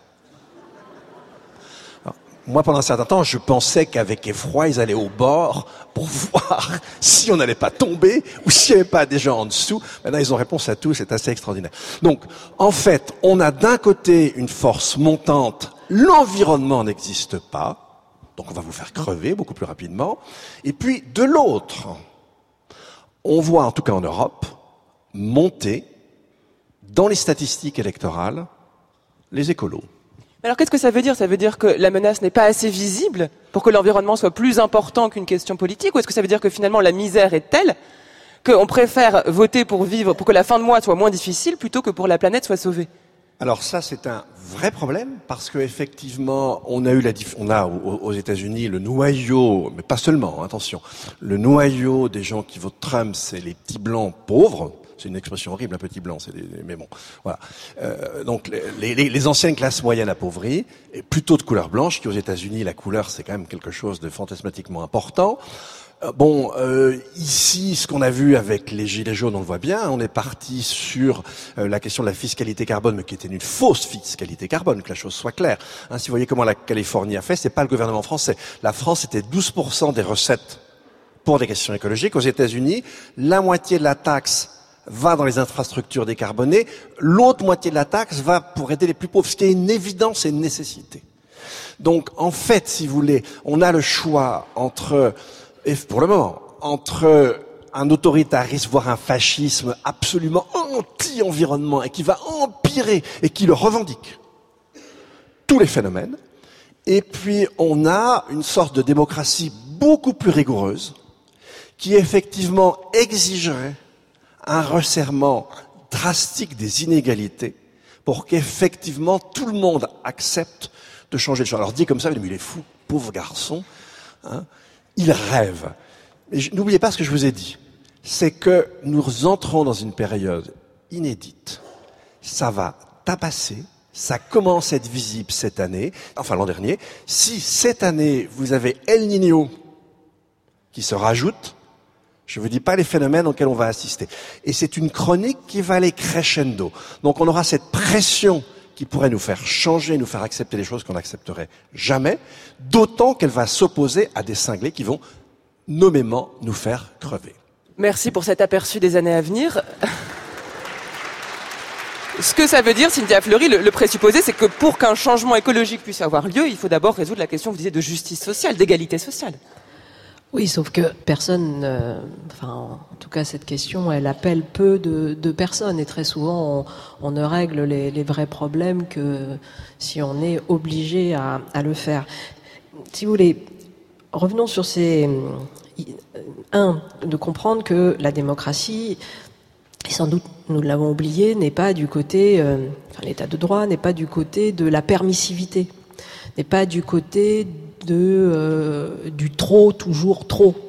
Alors, moi, pendant un certain temps, je pensais qu'avec effroi, ils allaient au bord pour voir si on n'allait pas tomber ou s'il n'y avait pas des gens en dessous. Maintenant, ils ont réponse à tout, c'est assez extraordinaire. Donc, en fait, on a d'un côté une force montante. L'environnement n'existe pas, donc on va vous faire crever beaucoup plus rapidement. Et puis, de l'autre, on voit, en tout cas en Europe, monter, dans les statistiques électorales, les écolos. Alors qu'est-ce que ça veut dire? Ça veut dire que la menace n'est pas assez visible pour que l'environnement soit plus important qu'une question politique? Ou est-ce que ça veut dire que finalement la misère est telle qu'on préfère voter pour vivre, pour que la fin de mois soit moins difficile, plutôt que pour que la planète soit sauvée? Alors ça, c'est un vrai problème, parce que effectivement, on a eu la, diff- on a aux États-Unis le noyau, mais pas seulement, attention, le noyau des gens qui votent Trump, c'est les petits blancs pauvres. C'est une expression horrible, un petit blanc, c'est des, mais bon, voilà. Euh, donc les, les, les anciennes classes moyennes appauvries, et plutôt de couleur blanche, qui aux États-Unis, la couleur, c'est quand même quelque chose de fantasmatiquement important. Bon, euh, ici, ce qu'on a vu avec les gilets jaunes, on le voit bien, on est parti sur euh, la question de la fiscalité carbone, mais qui était une fausse fiscalité carbone, que la chose soit claire. Hein, si vous voyez comment la Californie a fait, c'est pas le gouvernement français. La France, c'était douze pour cent des recettes pour des questions écologiques. Aux États-Unis, la moitié de la taxe va dans les infrastructures décarbonées, l'autre moitié de la taxe va pour aider les plus pauvres, ce qui est une évidence et une nécessité. Donc, en fait, si vous voulez, on a le choix entre... Et pour le moment, entre un autoritarisme, voire un fascisme absolument anti-environnement et qui va empirer et qui le revendique tous les phénomènes, et puis on a une sorte de démocratie beaucoup plus rigoureuse qui effectivement exigerait un resserrement drastique des inégalités pour qu'effectivement tout le monde accepte de changer de chose. Alors dit comme ça, mais il est fou, pauvre garçon, hein. Il rêve. Mais n'oubliez pas ce que je vous ai dit. C'est que nous entrons dans une période inédite. Ça va tabasser. Ça commence à être visible cette année. Enfin, l'an dernier. Si cette année, vous avez El Niño qui se rajoute, je ne vous dis pas les phénomènes auxquels on va assister. Et c'est une chronique qui va aller crescendo. Donc on aura cette pression qui pourrait nous faire changer, nous faire accepter des choses qu'on n'accepterait jamais, d'autant qu'elle va s'opposer à des cinglés qui vont nommément nous faire crever. Merci pour cet aperçu des années à venir. Ce que ça veut dire, Cynthia Fleury, le, le présupposé, c'est que pour qu'un changement écologique puisse avoir lieu, il faut d'abord résoudre la question, vous disiez, de justice sociale, d'égalité sociale. Oui, sauf que personne, euh, enfin, en tout cas, cette question, elle appelle peu de, de personnes, et très souvent, on, on ne règle les, les vrais problèmes que si on est obligé à, à le faire. Si vous voulez, revenons sur ces... Un, de comprendre que la démocratie, et sans doute, nous l'avons oublié, n'est pas du côté... Euh, enfin, l'état de droit n'est pas du côté de la permissivité, n'est pas du côté de euh, du trop, toujours trop.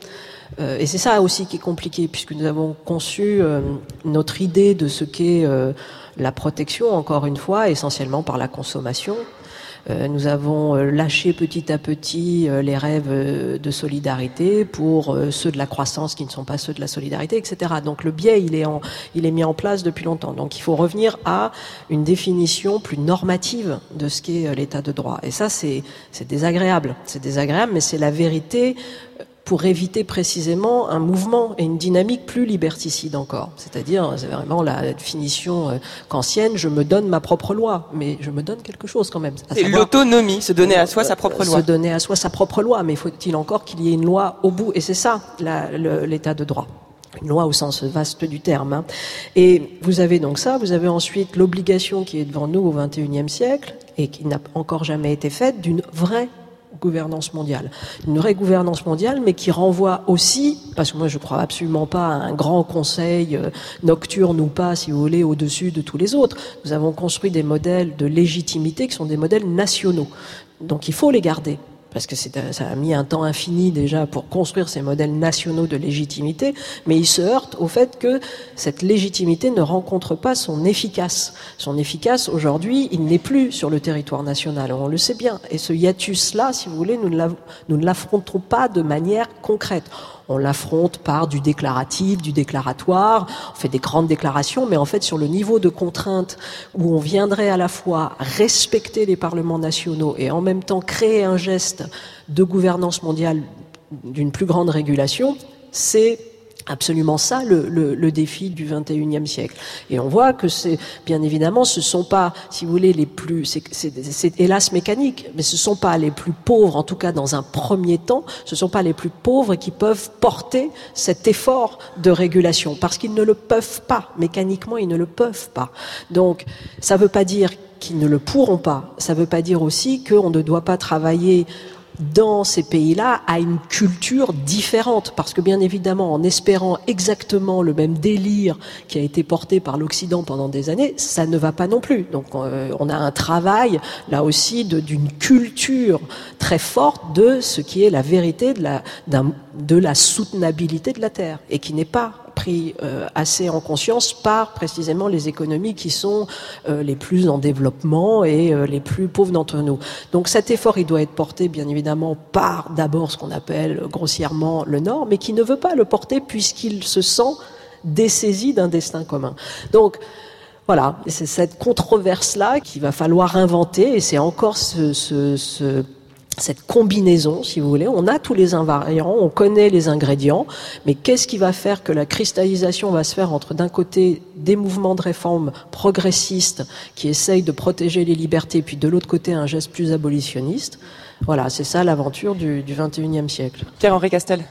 Euh, et c'est ça aussi qui est compliqué, puisque nous avons conçu euh, notre idée de ce qu'est euh, la protection, encore une fois, essentiellement par la consommation. Euh, nous avons euh, lâché petit à petit euh, les rêves euh, de solidarité pour euh, ceux de la croissance qui ne sont pas ceux de la solidarité, et cetera. Donc le biais, il est, en, il est mis en place depuis longtemps. Donc il faut revenir à une définition plus normative de ce qu'est euh, l'état de droit. Et ça, c'est, c'est désagréable. C'est désagréable, mais c'est la vérité pour éviter précisément un mouvement et une dynamique plus liberticide encore. C'est-à-dire, c'est vraiment la définition euh, kantienne, je me donne ma propre loi, mais je me donne quelque chose quand même. C'est l'autonomie, se donner à soi sa propre loi. Se donner à soi sa propre loi, mais faut-il encore qu'il y ait une loi au bout, et c'est ça la, le, l'état de droit. Une loi au sens vaste du terme. Hein. Et vous avez donc ça, vous avez ensuite l'obligation qui est devant nous au vingt et unième siècle, et qui n'a encore jamais été faite, d'une vraie gouvernance mondiale. Une vraie gouvernance mondiale, mais qui renvoie aussi, parce que moi je ne crois absolument pas à un grand conseil euh, nocturne ou pas, si vous voulez, au-dessus de tous les autres. Nous avons construit des modèles de légitimité qui sont des modèles nationaux. Donc il faut les garder. Parce que c'est, ça a mis un temps infini déjà pour construire ces modèles nationaux de légitimité, mais il se heurte au fait que cette légitimité ne rencontre pas son efficace. Son efficace, aujourd'hui, il n'est plus sur le territoire national, on le sait bien. Et ce hiatus-là, si vous voulez, nous ne, nous ne l'affrontons pas de manière concrète. On l'affronte par du déclaratif, du déclaratoire, on fait des grandes déclarations, mais en fait sur le niveau de contrainte où on viendrait à la fois respecter les parlements nationaux et en même temps créer un geste de gouvernance mondiale d'une plus grande régulation, c'est absolument ça le, le, le défi du vingt et unième siècle. Et on voit que c'est, bien évidemment, ce sont pas, si vous voulez, les plus, c'est, c'est, c'est hélas mécanique, mais ce sont pas les plus pauvres, en tout cas dans un premier temps, ce sont pas les plus pauvres qui peuvent porter cet effort de régulation, parce qu'ils ne le peuvent pas, mécaniquement ils ne le peuvent pas. Donc, ça veut pas dire qu'ils ne le pourront pas, ça veut pas dire aussi qu'on ne doit pas travailler dans ces pays-là à une culture différente, parce que bien évidemment, en espérant exactement le même délire qui a été porté par l'Occident pendant des années, ça ne va pas non plus. Donc euh, on a un travail là aussi de, d'une culture très forte de ce qui est la vérité de la, d'un, de la soutenabilité de la Terre, et qui n'est pas pris euh, assez en conscience par précisément les économies qui sont euh, les plus en développement et euh, les plus pauvres d'entre nous. Donc cet effort, il doit être porté bien évidemment par d'abord ce qu'on appelle grossièrement le Nord, mais qui ne veut pas le porter puisqu'il se sent dessaisi d'un destin commun. Donc voilà, c'est cette controverse-là qu'il va falloir inventer, et c'est encore ce, ce, ce cette combinaison, si vous voulez. On a tous les invariants, on connaît les ingrédients, mais qu'est-ce qui va faire que la cristallisation va se faire entre, d'un côté, des mouvements de réforme progressistes qui essayent de protéger les libertés, puis de l'autre côté, un geste plus abolitionniste? Voilà, c'est ça l'aventure du, du vingt et unième siècle. Pierre-Henri Castel.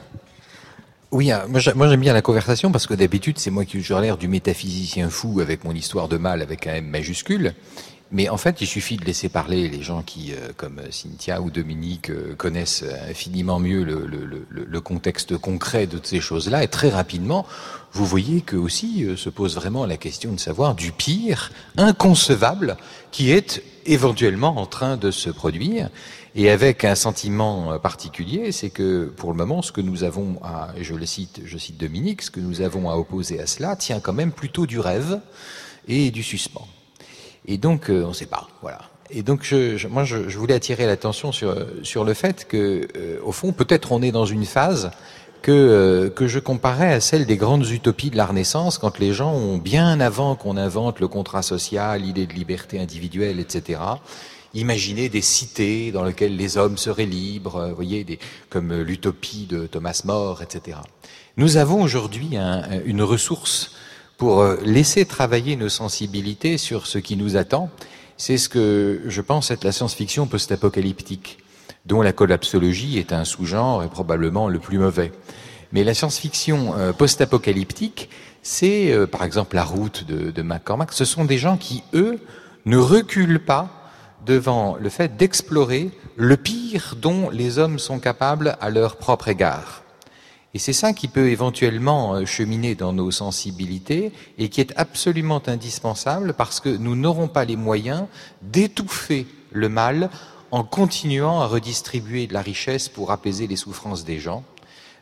Oui, moi j'aime bien la conversation parce que d'habitude, c'est moi qui j'ai l'air du métaphysicien fou avec mon histoire de mal avec un M majuscule. Mais en fait, il suffit de laisser parler les gens qui, euh, comme Cynthia ou Dominique, euh, connaissent infiniment mieux le, le, le, le contexte concret de ces choses-là. Et très rapidement, vous voyez que aussi euh, se pose vraiment la question de savoir du pire, inconcevable, qui est éventuellement en train de se produire. Et avec un sentiment particulier, c'est que pour le moment, ce que nous avons à, je le cite, je cite Dominique, ce que nous avons à opposer à cela tient quand même plutôt du rêve et du suspens. Et donc, euh, on ne sait pas, voilà. Et donc, je, je, moi, je, je voulais attirer l'attention sur sur le fait que, euh, au fond, peut-être on est dans une phase que euh, que je comparais à celle des grandes utopies de la Renaissance, quand les gens ont, bien avant qu'on invente le contrat social, l'idée de liberté individuelle, et cetera, imaginé des cités dans lesquelles les hommes seraient libres, vous voyez, des, comme l'utopie de Thomas More, et cetera. Nous avons aujourd'hui un, une ressource pour laisser travailler nos sensibilités sur ce qui nous attend. C'est ce que je pense être la science-fiction post-apocalyptique, dont la collapsologie est un sous-genre et probablement le plus mauvais. Mais la science-fiction euh, post-apocalyptique, c'est euh, par exemple La Route de, de McCormack. Ce sont des gens qui, eux, ne reculent pas devant le fait d'explorer le pire dont les hommes sont capables à leur propre égard. Et c'est ça qui peut éventuellement cheminer dans nos sensibilités et qui est absolument indispensable parce que nous n'aurons pas les moyens d'étouffer le mal en continuant à redistribuer de la richesse pour apaiser les souffrances des gens.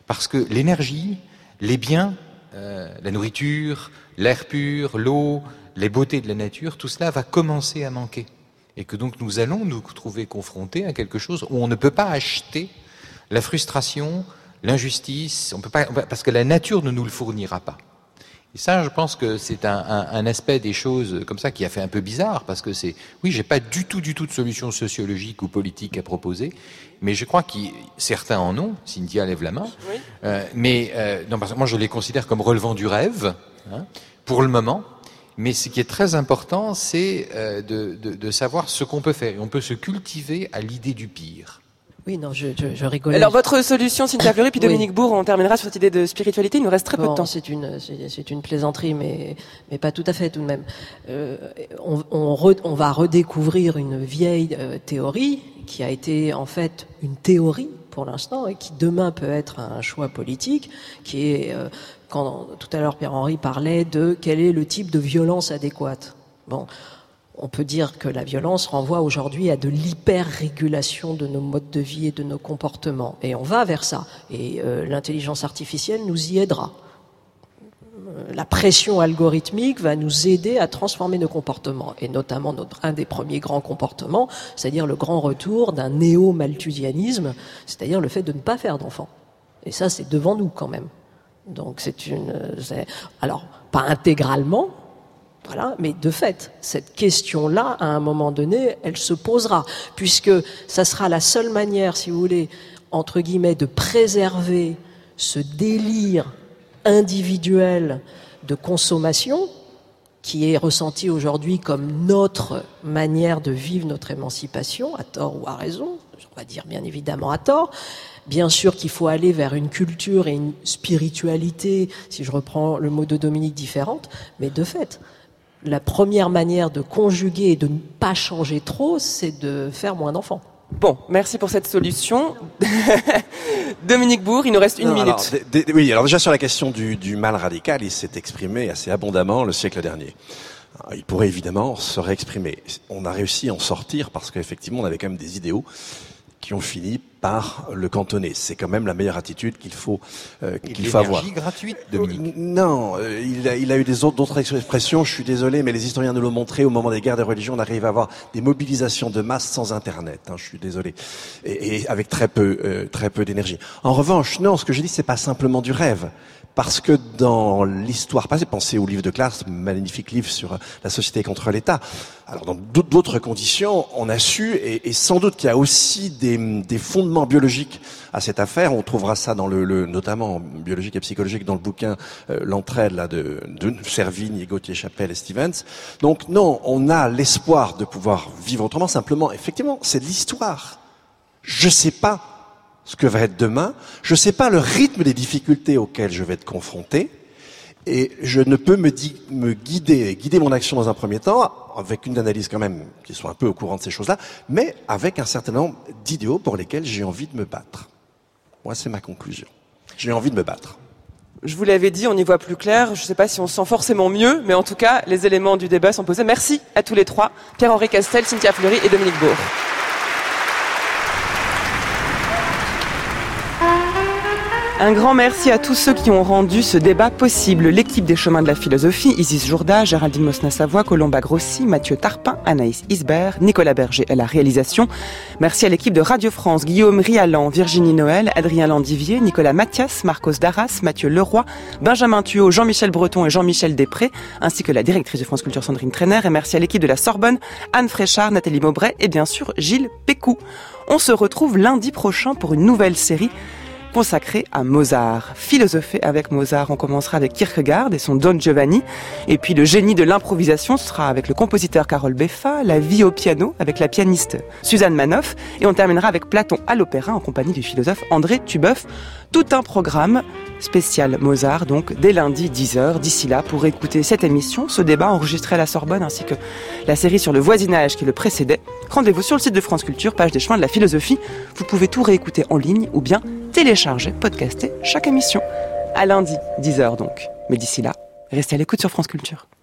Parce que l'énergie, les biens, euh, la nourriture, l'air pur, l'eau, les beautés de la nature, tout cela va commencer à manquer. Et que donc nous allons nous trouver confrontés à quelque chose où on ne peut pas acheter la frustration, l'injustice, on peut pas, parce que la nature ne nous le fournira pas. Et ça, je pense que c'est un, un, un aspect des choses comme ça qui a fait un peu bizarre, parce que c'est, oui, j'ai pas du tout, du tout de solution sociologique ou politique à proposer, mais je crois que certains en ont. Cynthia lève la main, oui. euh, mais euh, non, parce que moi je les considère comme relevant du rêve, hein, pour le moment. Mais ce qui est très important, c'est euh, de, de, de savoir ce qu'on peut faire. Et on peut se cultiver à l'idée du pire. Oui, non, je, je, je rigole. Alors, votre solution, Cynthia Fleury, puis Dominique oui. Bourg, on terminera sur cette idée de spiritualité. Il nous reste très bon, peu de temps. C'est une, c'est, c'est une plaisanterie, mais, mais pas tout à fait tout de même. Euh, on, on, re, on va redécouvrir une vieille euh, théorie qui a été en fait une théorie pour l'instant et qui demain peut être un choix politique, qui est, euh, quand tout à l'heure Pierre-Henri parlait de quel est le type de violence adéquate. Bon. On peut dire que la violence renvoie aujourd'hui à de l'hyper-régulation de nos modes de vie et de nos comportements. Et on va vers ça. Et euh, l'intelligence artificielle nous y aidera. Euh, la pression algorithmique va nous aider à transformer nos comportements. Et notamment notre, un des premiers grands comportements, c'est-à-dire le grand retour d'un néo-malthusianisme, c'est-à-dire le fait de ne pas faire d'enfants. Et ça, c'est devant nous quand même. Donc c'est une... C'est, alors, pas intégralement, voilà, mais de fait, cette question-là, à un moment donné, elle se posera, puisque ça sera la seule manière, si vous voulez, entre guillemets, de préserver ce délire individuel de consommation qui est ressenti aujourd'hui comme notre manière de vivre notre émancipation, à tort ou à raison, on va dire bien évidemment à tort. Bien sûr qu'il faut aller vers une culture et une spiritualité, si je reprends le mot de Dominique, différente, mais de fait, la première manière de conjuguer et de ne pas changer trop, c'est de faire moins d'enfants. Bon, merci pour cette solution. Dominique Bourg, il nous reste une non, minute. Alors, d- d- oui, alors déjà sur la question du, du mal radical, il s'est exprimé assez abondamment le siècle dernier. Alors, il pourrait évidemment se réexprimer. On a réussi à en sortir parce qu'effectivement, on avait quand même des idéaux qui ont fini par le cantonner. C'est quand même la meilleure attitude qu'il faut euh, qu'il faut avoir. L'énergie gratuite, Dominique. Non, euh, il, a, il a eu des autres, d'autres expressions. Je suis désolé, mais les historiens nous l'ont montré. Au moment des guerres des religions, on arrive à avoir des mobilisations de masse sans Internet. Hein, je suis désolé, et, et avec très peu, euh, très peu d'énergie. En revanche, non, ce que je dis, c'est pas simplement du rêve. Parce que dans l'histoire passée, pensez au livre de Classe, magnifique livre sur la société contre l'État. Alors dans d'autres conditions, on a su, et, et sans doute qu'il y a aussi des, des fondements biologiques à cette affaire. On trouvera ça dans le, le notamment biologique et psychologique dans le bouquin euh, L'entraide là de, de Servigne, Gauthier, Chapelle et Stevens. Donc non, on a l'espoir de pouvoir vivre autrement. Simplement, effectivement, c'est de l'histoire. Je sais pas ce que va être demain. Je ne sais pas le rythme des difficultés auxquelles je vais être confronté, et je ne peux me, di- me guider, guider mon action dans un premier temps, avec une analyse quand même qui soit un peu au courant de ces choses-là, mais avec un certain nombre d'idéaux pour lesquels j'ai envie de me battre. Moi, c'est ma conclusion. J'ai envie de me battre. Je vous l'avais dit, on y voit plus clair. Je ne sais pas si on se sent forcément mieux, mais en tout cas, les éléments du débat sont posés. Merci à tous les trois, Pierre-Henri Castel, Cynthia Fleury et Dominique Bourg. Un grand merci à tous ceux qui ont rendu ce débat possible. L'équipe des Chemins de la Philosophie, Isis Jourda, Géraldine Mosna-Savoie, Colomba Grossi, Mathieu Tarpin, Anaïs Isbert, Nicolas Berger à la réalisation. Merci à l'équipe de Radio France, Guillaume Rialan, Virginie Noël, Adrien Landivier, Nicolas Mathias, Marcos Darras, Mathieu Leroy, Benjamin Thuot, Jean-Michel Breton et Jean-Michel Després, ainsi que la directrice de France Culture Sandrine Trainer. Et merci à l'équipe de la Sorbonne, Anne Fréchard, Nathalie Maubray et bien sûr Gilles Pécou. On se retrouve lundi prochain pour une nouvelle série consacré à Mozart. Philosopher avec Mozart, on commencera avec Kierkegaard et son Don Giovanni, et puis le génie de l'improvisation, ce sera avec le compositeur Karol Beffa, la vie au piano avec la pianiste Suzanne Manoff, et on terminera avec Platon à l'opéra en compagnie du philosophe André Tubeuf. Tout un programme spécial Mozart, donc dès lundi dix heures. D'ici là, pour écouter cette émission, ce débat enregistré à la Sorbonne, ainsi que la série sur le voisinage qui le précédait, rendez-vous sur le site de France Culture, page des chemins de la philosophie. Vous pouvez tout réécouter en ligne ou bien télécharger, podcaster chaque émission. À lundi, dix heures donc. Mais d'ici là, restez à l'écoute sur France Culture.